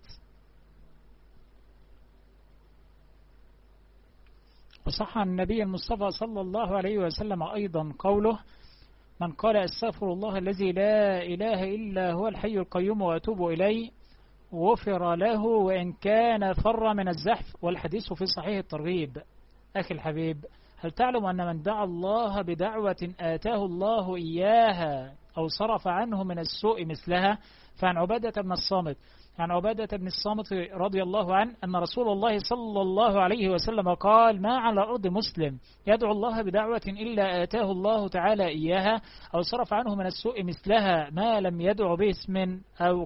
وصح عن النبي المصطفى صلى الله عليه وسلم أيضا قوله من قال استغفر الله الذي لا إله إلا هو الحي القيوم وأتوب إليه غفر له وإن كان فر من الزحف والحديث في صحيح الترغيب. أخي الحبيب، هل تعلم أن من دعا الله بدعوة آتاه الله إياها أو صرف عنه من السوء مثلها؟ فعن عبادة بن الصامت رضي الله عنه أن رسول الله صلى الله عليه وسلم قال ما على أرض مسلم يدعو الله بدعوة إلا آتاه الله تعالى إياها أو صرف عنه من السوء مثلها ما لم يدع باسم أو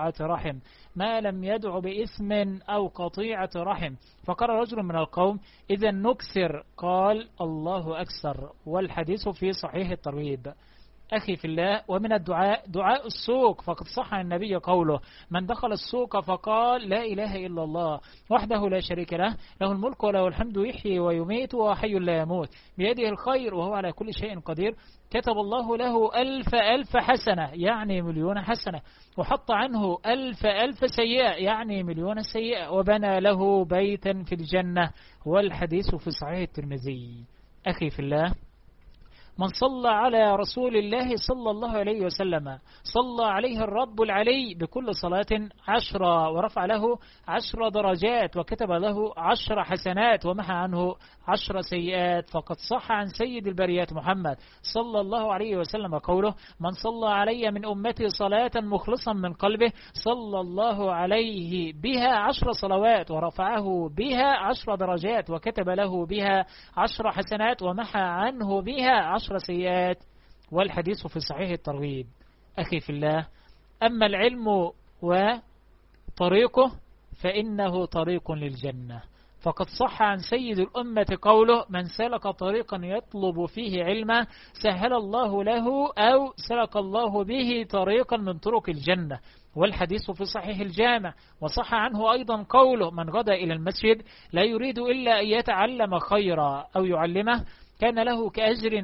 قطيعة رحم. فقال رجل من القوم إذا نكسر قال الله أكثر والحديث في صحيح الترغيب. أخي في الله، ومن الدعاء دعاء السوق فقد صح عن النبي قوله من دخل السوق فقال لا إله إلا الله وحده لا شريك له له الملك وله الحمد يحيي ويميت وهو حي لا يموت بيده الخير وهو على كل شيء قدير كتب الله له ألف حسنة يعني مليون حسنة وحط عنه ألف سيئة يعني مليون سيئة وبنى له بيتا في الجنة والحديث في صحيح الترمذي. أخي في الله، من صلى على رسول الله صلى الله عليه وسلم صلى عليه الرب العلي بكل صلاة 10 ورفع له 10 درجات وكتب له 10 حسنات ومحى عنه 10 سيئات. فقد صح عن سيد البريات محمد صلى الله عليه وسلم قوله من صلى علي من أمتي صلاة مخلصا من قلبه صلى الله عليه بها 10 صلوات ورفعه بها 10 درجات وكتب له بها 10 حسنات ومحى عنه بها 10 سيئات والحديث في صحيح الترغيب. أخي في الله، أما العلم وطريقه فإنه طريق للجنة. فقد صح عن سيد الأمة قوله من سلك طريقا يطلب فيه علما سهل الله له أو سلك الله به طريقا من طرق الجنة والحديث في صحيح الجامع. وصح عنه أيضا قوله من غدا إلى المسجد لا يريد إلا أن يتعلم خيرا أو يعلمه كان له كأجر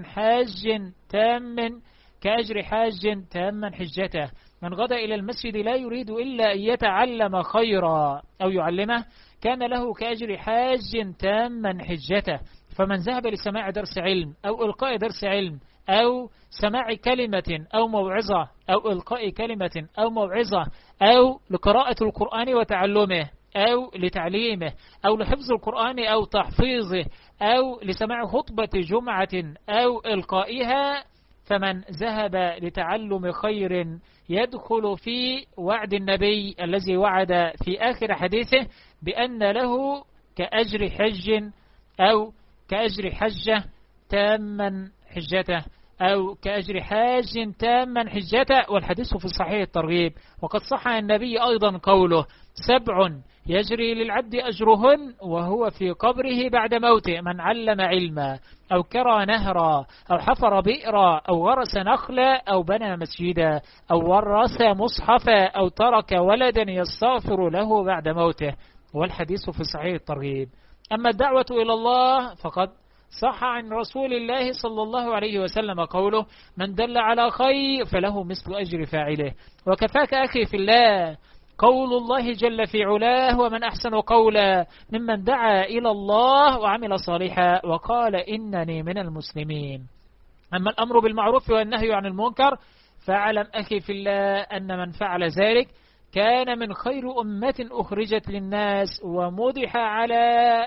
حاج تاما حجته. من غدا إلى المسجد لا يريد إلا أن يتعلم خيرا أو يعلمه كان له كأجر حاج تاما حجته. فمن ذهب لسماع درس علم أو إلقاء درس علم أو سماع كلمة أو موعظة أو إلقاء كلمة أو موعظة أو لقراءة القرآن وتعلمه أو لتعليمه أو لحفظ القرآن أو تحفيظه أو لسماع خطبة جمعة أو إلقائها فمن ذهب لتعلم خير يدخل في وعد النبي الذي وعد في آخر حديثه بأن له كأجر حج أو كأجر حجة تاما حجته. أو كأجر حاج تاما حجته، والحديث في صحيح الترغيب. وقد صح عن النبي أيضا قوله: 7 يجري للعبد أجرهن وهو في قبره بعد موته: من علم علما، أو كرى نهرا، أو حفر بئرا، أو غرس نخلا، أو بنى مسجدا، أو ورث مصحفا، أو ترك ولدا يستغفر له بعد موته، والحديث في صحيح الترغيب. أما الدعوة إلى الله فقد صح عن رسول الله صلى الله عليه وسلم قوله: من دل على خير فله مثل أجر فاعله. وكفاك أخي في الله قول الله جل في علاه: ومن أحسن قولا ممن دعا إلى الله وعمل صالحا وقال إنني من المسلمين. أما الأمر بالمعروف والنهي عن المنكر فاعلم أخي في الله أن من فعل ذلك كان من خير أمة أخرجت للناس، ومدح على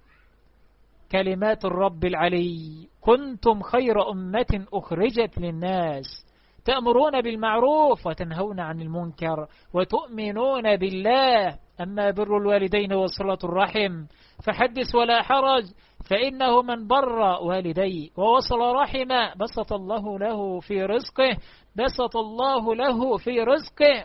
كلمات الرب العلي: كنتم خير أمة أخرجت للناس تأمرون بالمعروف وتنهون عن المنكر وتؤمنون بالله. أما بر الوالدين وصلة الرحم فحدث ولا حرج، فإنه من بر والديه ووصل رحمه بسط الله له في رزقه، بسط الله له في رزقه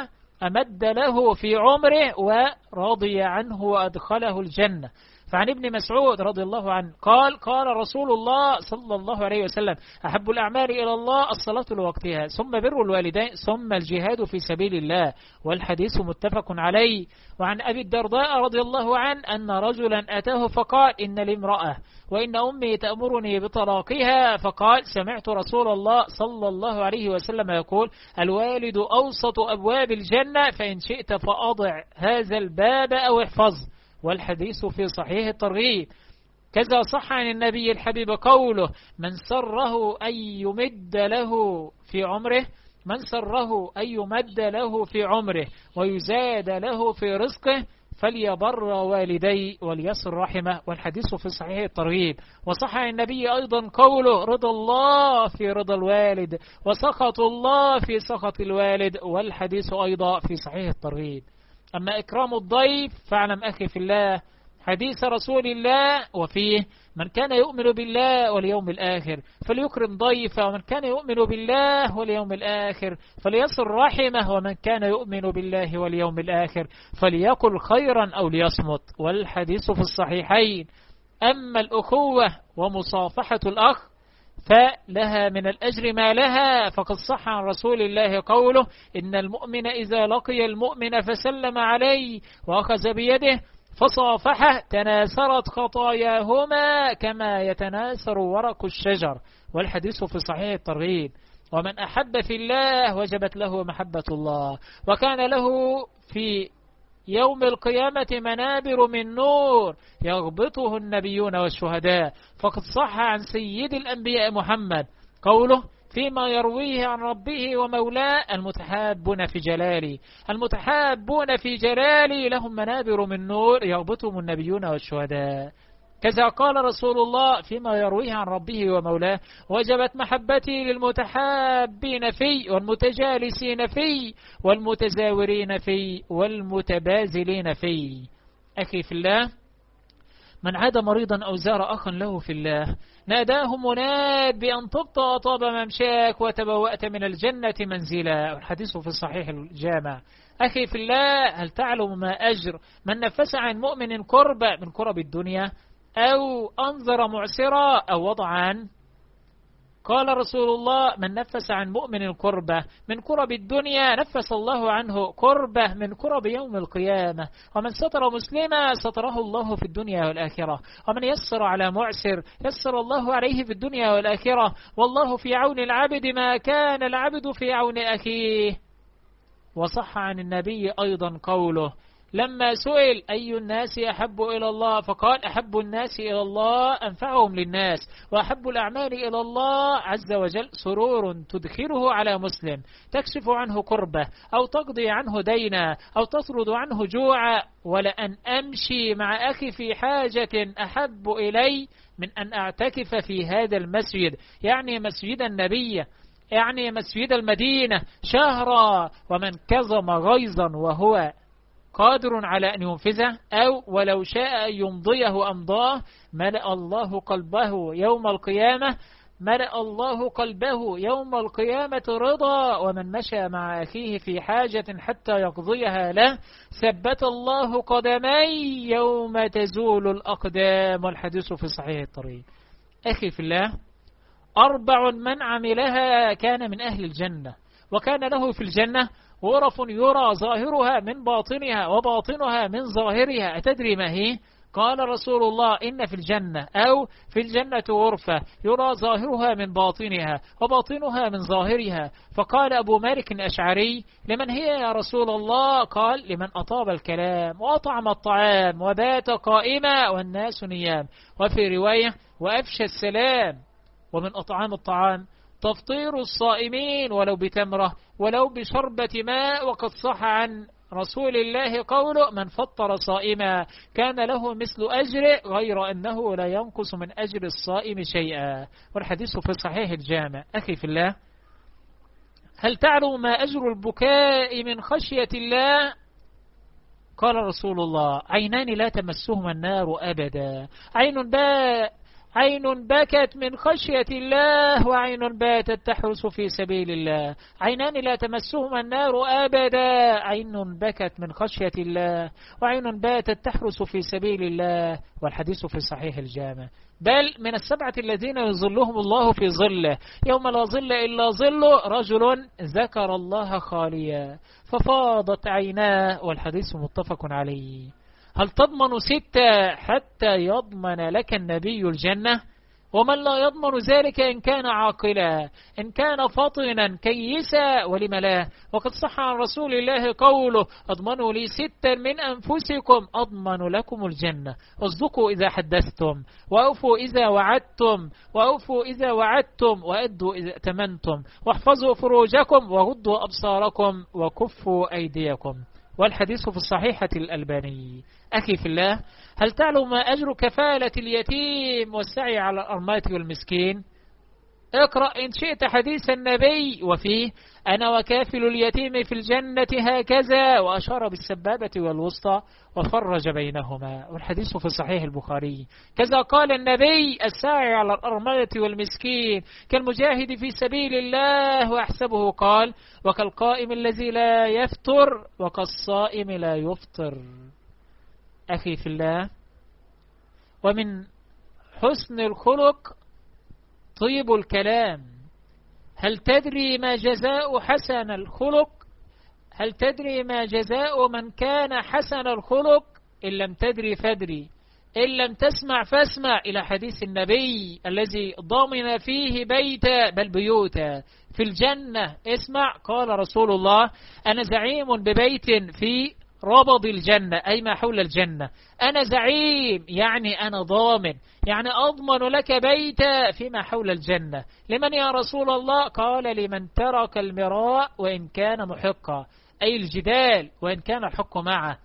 وأمد له في عمره ورضي عنه وأدخله الجنة. فعن ابن مسعود رضي الله عنه قال: قال رسول الله صلى الله عليه وسلم: أحب الأعمال إلى الله الصلاة لوقتها، ثم بر الوالدين، ثم الجهاد في سبيل الله، والحديث متفق عليه. وعن أبي الدرداء رضي الله عنه أن رجلا أتاه فقال: إن لي امرأة وإن أمي تأمرني بطلاقها، فقال: سمعت رسول الله صلى الله عليه وسلم يقول: الوالد أوسط أبواب الجنة، فإن شئت فأضع هذا الباب أو احفظه، والحديث في صحيح الترغيب. كذا صح عن النبي الحبيب قوله: من سره أن يمد له في عمره، من سره أن يمد له في عمره ويزاد له في رزقه فليبر والديه وليصل رحمه، والحديث في صحيح الترغيب. وصح عن النبي أيضا قوله: رضا الله في رضا الوالد وسخط الله في سخط الوالد، والحديث أيضا في صحيح الترغيب. أما إكرام الضيف فاعلم أخي في الله حديث رسول الله وفيه: من كان يؤمن بالله واليوم الآخر فليكرم ضيفه، ومن كان يؤمن بالله واليوم الآخر فليصل رحمه، ومن كان يؤمن بالله واليوم الآخر فليقل خيرا أو ليصمت، والحديث في الصحيحين. أما الأخوة ومصافحة الأخ فلها من الأجر ما لها، فقد صح عن رسول الله قوله: إن المؤمن إذا لقي المؤمن فسلم عليه وأخذ بيده فصافحه تناثرت خطاياهما كما يتناثر ورق الشجر، والحديث في صحيح الترغيب. ومن أحب في الله وجبت له محبة الله، وكان له في يوم القيامة منابر من نور يغبطه النبيون والشهداء. فقد صح عن سيد الأنبياء محمد قوله فيما يرويه عن ربه ومولاه: المتحابون في جلالي، المتحابون في جلالي لهم منابر من نور يغبطهم النبيون والشهداء. كذا قال رسول الله فيما يرويه عن ربه ومولاه: وجبت محبتي للمتحابين في والمتجالسين في والمتزاورين في والمتبازلين في. أخي في الله، من عاد مريضا أو زار أخا له في الله ناداه مناد بأن طبت وطاب ممشاك وتبوأت من الجنة منزلا، الحديث في صحيح الجامع. أخي في الله، هل تعلم ما أجر من نفس عن مؤمن كربة من كرب الدنيا، أو أنظر معسرا، أو وضع عنه؟ قال رسول الله: من نفس عن مؤمن كربة من كرب الدنيا نفس الله عنه كربة من كرب يوم القيامة، ومن ستر مسلما ستره الله في الدنيا والآخرة، ومن يسر على معسر يسر الله عليه في الدنيا والآخرة، والله في عون العبد ما كان العبد في عون أخيه. وصح عن النبي أيضا قوله لما سئل أي الناس أحب إلى الله فقال: أحب الناس إلى الله أنفعهم للناس، وأحب الأعمال إلى الله عز وجل سرور تدخله على مسلم تكشف عنه كربة أو تقضي عنه دينا أو تطرد عنه جوعا، ولأن أمشي مع أخي في حاجة أحب إلي من أن أعتكف في هذا المسجد، يعني مسجد النبي، يعني مسجد المدينة شهرا، ومن كظم غيظا وهو قادر على أن ينفذه أو ولو شاء أن يمضيه أمضاه ملأ الله قلبه يوم القيامة ملأ الله قلبه يوم القيامة رضا، ومن مشى مع أخيه في حاجة حتى يقضيها له ثبت الله قدمي يوم تزول الأقدام، والحديث في صحيح الطريق. أخي في الله، 4 من عملها كان من أهل الجنة، وكان له في الجنة غرف يرى ظاهرها من باطنها وباطنها من ظاهرها. أتدري ما هي؟ قال رسول الله: إن في الجنة أو في الجنة غرفة يرى ظاهرها من باطنها وباطنها من ظاهرها. فقال أبو مالك الأشعري: لمن هي يا رسول الله؟ قال: لمن أطاب الكلام وأطعم الطعام وبات قائما والناس نيام. وفي رواية: وأفشى السلام. ومن أطعام الطعام تفطير الصائمين ولو بتمرة ولو بشربة ماء. وقد صح عن رسول الله قوله: من فطر صائما كان له مثل أجر غير أنه لا ينقص من أجر الصائم شيئا، والحديث في صحيح الجامع. أخي في الله، هل تعلم ما أجر البكاء من خشية الله؟ قال رسول الله: عينان لا تمسهما النار أبدا، عين بكت من خشية الله، وعين باتت تحرس في سبيل الله. عينان لا تمسهما النار أبدا، عين بكت من خشية الله، وعين باتت تحرس في سبيل الله، والحديث في صحيح الجامع. بل من 7 الذين يظلهم الله في ظله يوم لا ظل إلا ظله: رجل ذكر الله خاليا ففاضت عيناه، والحديث متفق عليه. هل تضمن 6 حتى يضمن لك النبي الجنة؟ ومن لا يضمن ذلك إن كان عاقلا، إن كان فطنا كيسا، ولم لا؟ وقد صح عن رسول الله قوله: أضمنوا لي 6 من أنفسكم أضمن لكم الجنة: اصدقوا إذا حدثتم، وأوفوا إذا وعدتم، وأدوا إذا ائتمنتم، واحفظوا فروجكم، وغضوا أبصاركم، وكفوا أيديكم، والحديث في الصحيحة الألباني. أخي في الله، هل تعلم ما أجر كفالة اليتيم والسعي على الأرمات والمسكين؟ اقرأ إن شئت حديث النبي وفيه: أنا وكافل اليتيم في الجنة هكذا، وأشار بالسبابة والوسطى وفرج بينهما، والحديث في صحيح البخاري. كذا قال النبي: الساعي على الأرملة والمسكين كالمجاهد في سبيل الله. وأحسبه قال: وكالقائم الذي لا يفتر وكالصائم لا يفطر. أخي في الله، ومن حسن الخلق طيب الكلام. هل تدري ما جزاء حسن الخلق؟ هل تدري ما جزاء من كان حسن الخلق؟ إن لم تدري فادري، إن لم تسمع فاسمع، إلى حديث النبي الذي ضمن فيه بيتا بل بيوتا في الجنة. اسمع، قال رسول الله: أنا زعيم ببيت في ربض الجنة، أي ما حول الجنة. أنا زعيم يعني أنا ضامن، يعني أضمن لك بيتا فيما حول الجنة. لمن يا رسول الله؟ قال: لمن ترك المراء وإن كان محقا، أي الجدال وإن كان الحق معه.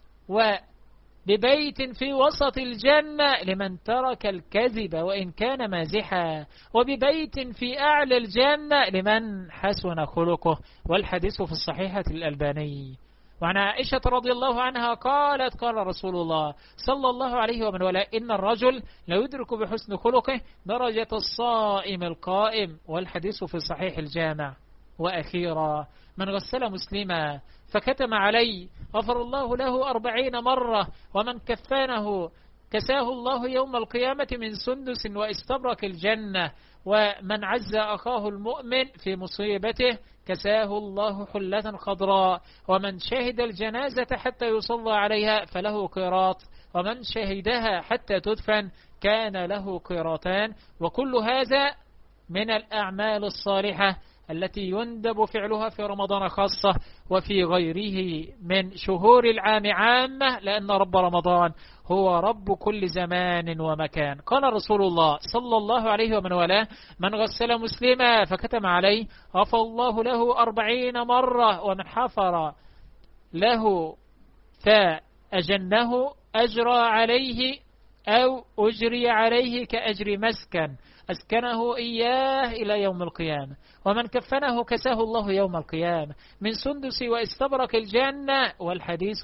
وببيت في وسط الجنة لمن ترك الكذب وإن كان مازحا، وببيت في أعلى الجنة لمن حسن خلقه، والحديث في الصحيحة الألباني. وعن عائشة رضي الله عنها قالت: قال رسول الله صلى الله عليه ومن ولا: إن الرجل لا يدرك بحسن خلقه درجة الصائم القائم، والحديث في صحيح الجامع. وأخيرا، من غسل مسلما فكتم عليه غفر الله له 40 مرة، ومن كفانه كساه الله يوم القيامة من سندس واستبرق الجنة، ومن عز أخاه المؤمن في مصيبته كساه الله حلة خضراء، ومن شهد الجنازة حتى يصلى عليها فله قيراط، ومن شهدها حتى تدفن كان له قيراطان. وكل هذا من الأعمال الصالحة التي يندب فعلها في رمضان خاصة وفي غيره من شهور العام عامة، لأن رب رمضان هو رب كل زمان ومكان. قال رسول الله صلى الله عليه ومن والاه: من غسل مسلما فكتم عليه غفر الله له 40 مرة، ومن حفر له فأجنه أجرى عليه أو أجري عليه كأجر مسكن أسكنه إياه إلى يوم القيامة، ومن كفنه كساه الله يوم القيامة من سندس واستبرق الجنة، والحديث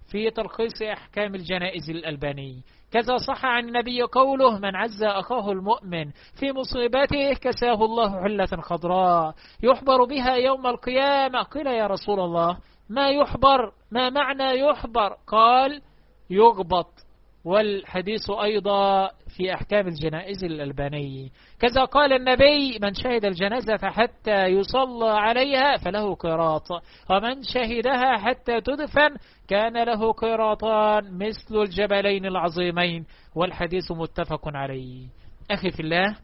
في تلخيص أحكام الجنائز الألباني. كذا صح عن النبي قوله: من عز أخاه المؤمن في مصيبته كساه الله حلة خضراء يحبر بها يوم القيامة. قيل: يا رسول الله، ما يحبر؟ ما معنى يحبر؟ قال: يغبط. والحديث أيضا في أحكام الجنائز الألباني. كذا قال النبي: من شهد الجنازة حتى يصلى عليها فله قيراط، ومن شهدها حتى تدفن كان له قيراطان مثل الجبلين العظيمين. والحديث متفق عليه. أخي في الله،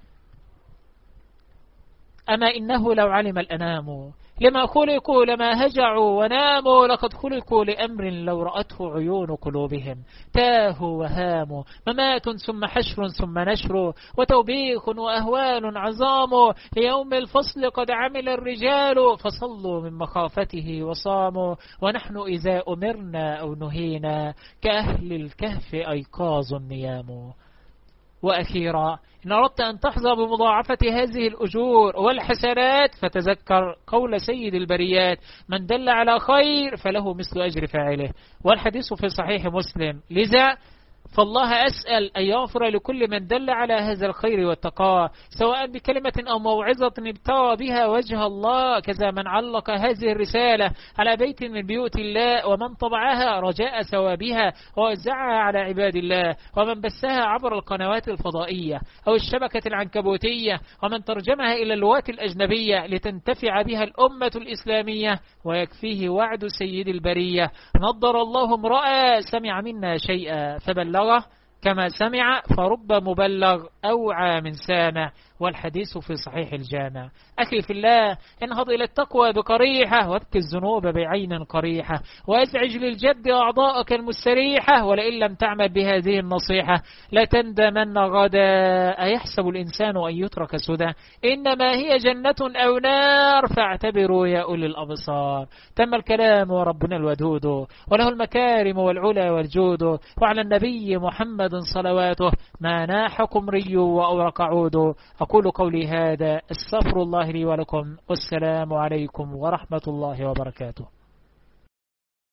أما إنه لو علم الأنام لما خلقوا لما هجعوا وناموا، لقد خلقوا لأمر لو رأته عيون قلوبهم. تاهوا وهاموا، ممات ثم حشر ثم نشر، وتوبيخ وأهوال عظام، ليوم الفصل قد عمل الرجال، فصلوا من مخافته وصاموا، ونحن إذا أمرنا أو نهينا كأهل الكهف أيقاظ النيام. وأخيرا، إن أردت أن تحظى بمضاعفة هذه الأجور والحسنات فتذكر قول سيد البريات: من دل على خير فله مثل أجر فاعله. والحديث في صحيح مسلم. لذا فالله أسأل أن يغفر لكل من دل على هذا الخير والتقوى، سواء بكلمة أو موعظة ابتغى بها وجه الله. كذا من علق هذه الرسالة على بيت من بيوت الله، ومن طبعها رجاء ثوابها ووزعها على عباد الله، ومن بثها عبر القنوات الفضائية أو الشبكة العنكبوتية، ومن ترجمها إلى اللغات الأجنبية لتنتفع بها الأمة الإسلامية. ويكفيه وعد سيد البرية: نضر الله امرأ سمع منا شيئا فبلغه كما سمع، فرب مبلغ أوعى من سامع. والحديث في صحيح الجامع. أخي في الله، انهض إلى التقوى بقريحة، وابكي الذنوب بعين قريحة، وأزعج للجد أعضاءك المستريحة، ولئن لم تعمل بهذه النصيحة لتندمن غدا. أيحسب الإنسان أن يترك سدى؟ إنما هي جنة أو نار، فاعتبروا يا أولي الأبصار. تم الكلام وربنا الودود، وله المكارم والعلا والجود، وعلى النبي محمد صلواته ما ناح قمري وأورق عود. أقول قولي هذا، استغفر الله لي ولكم، والسلام عليكم ورحمة الله وبركاته.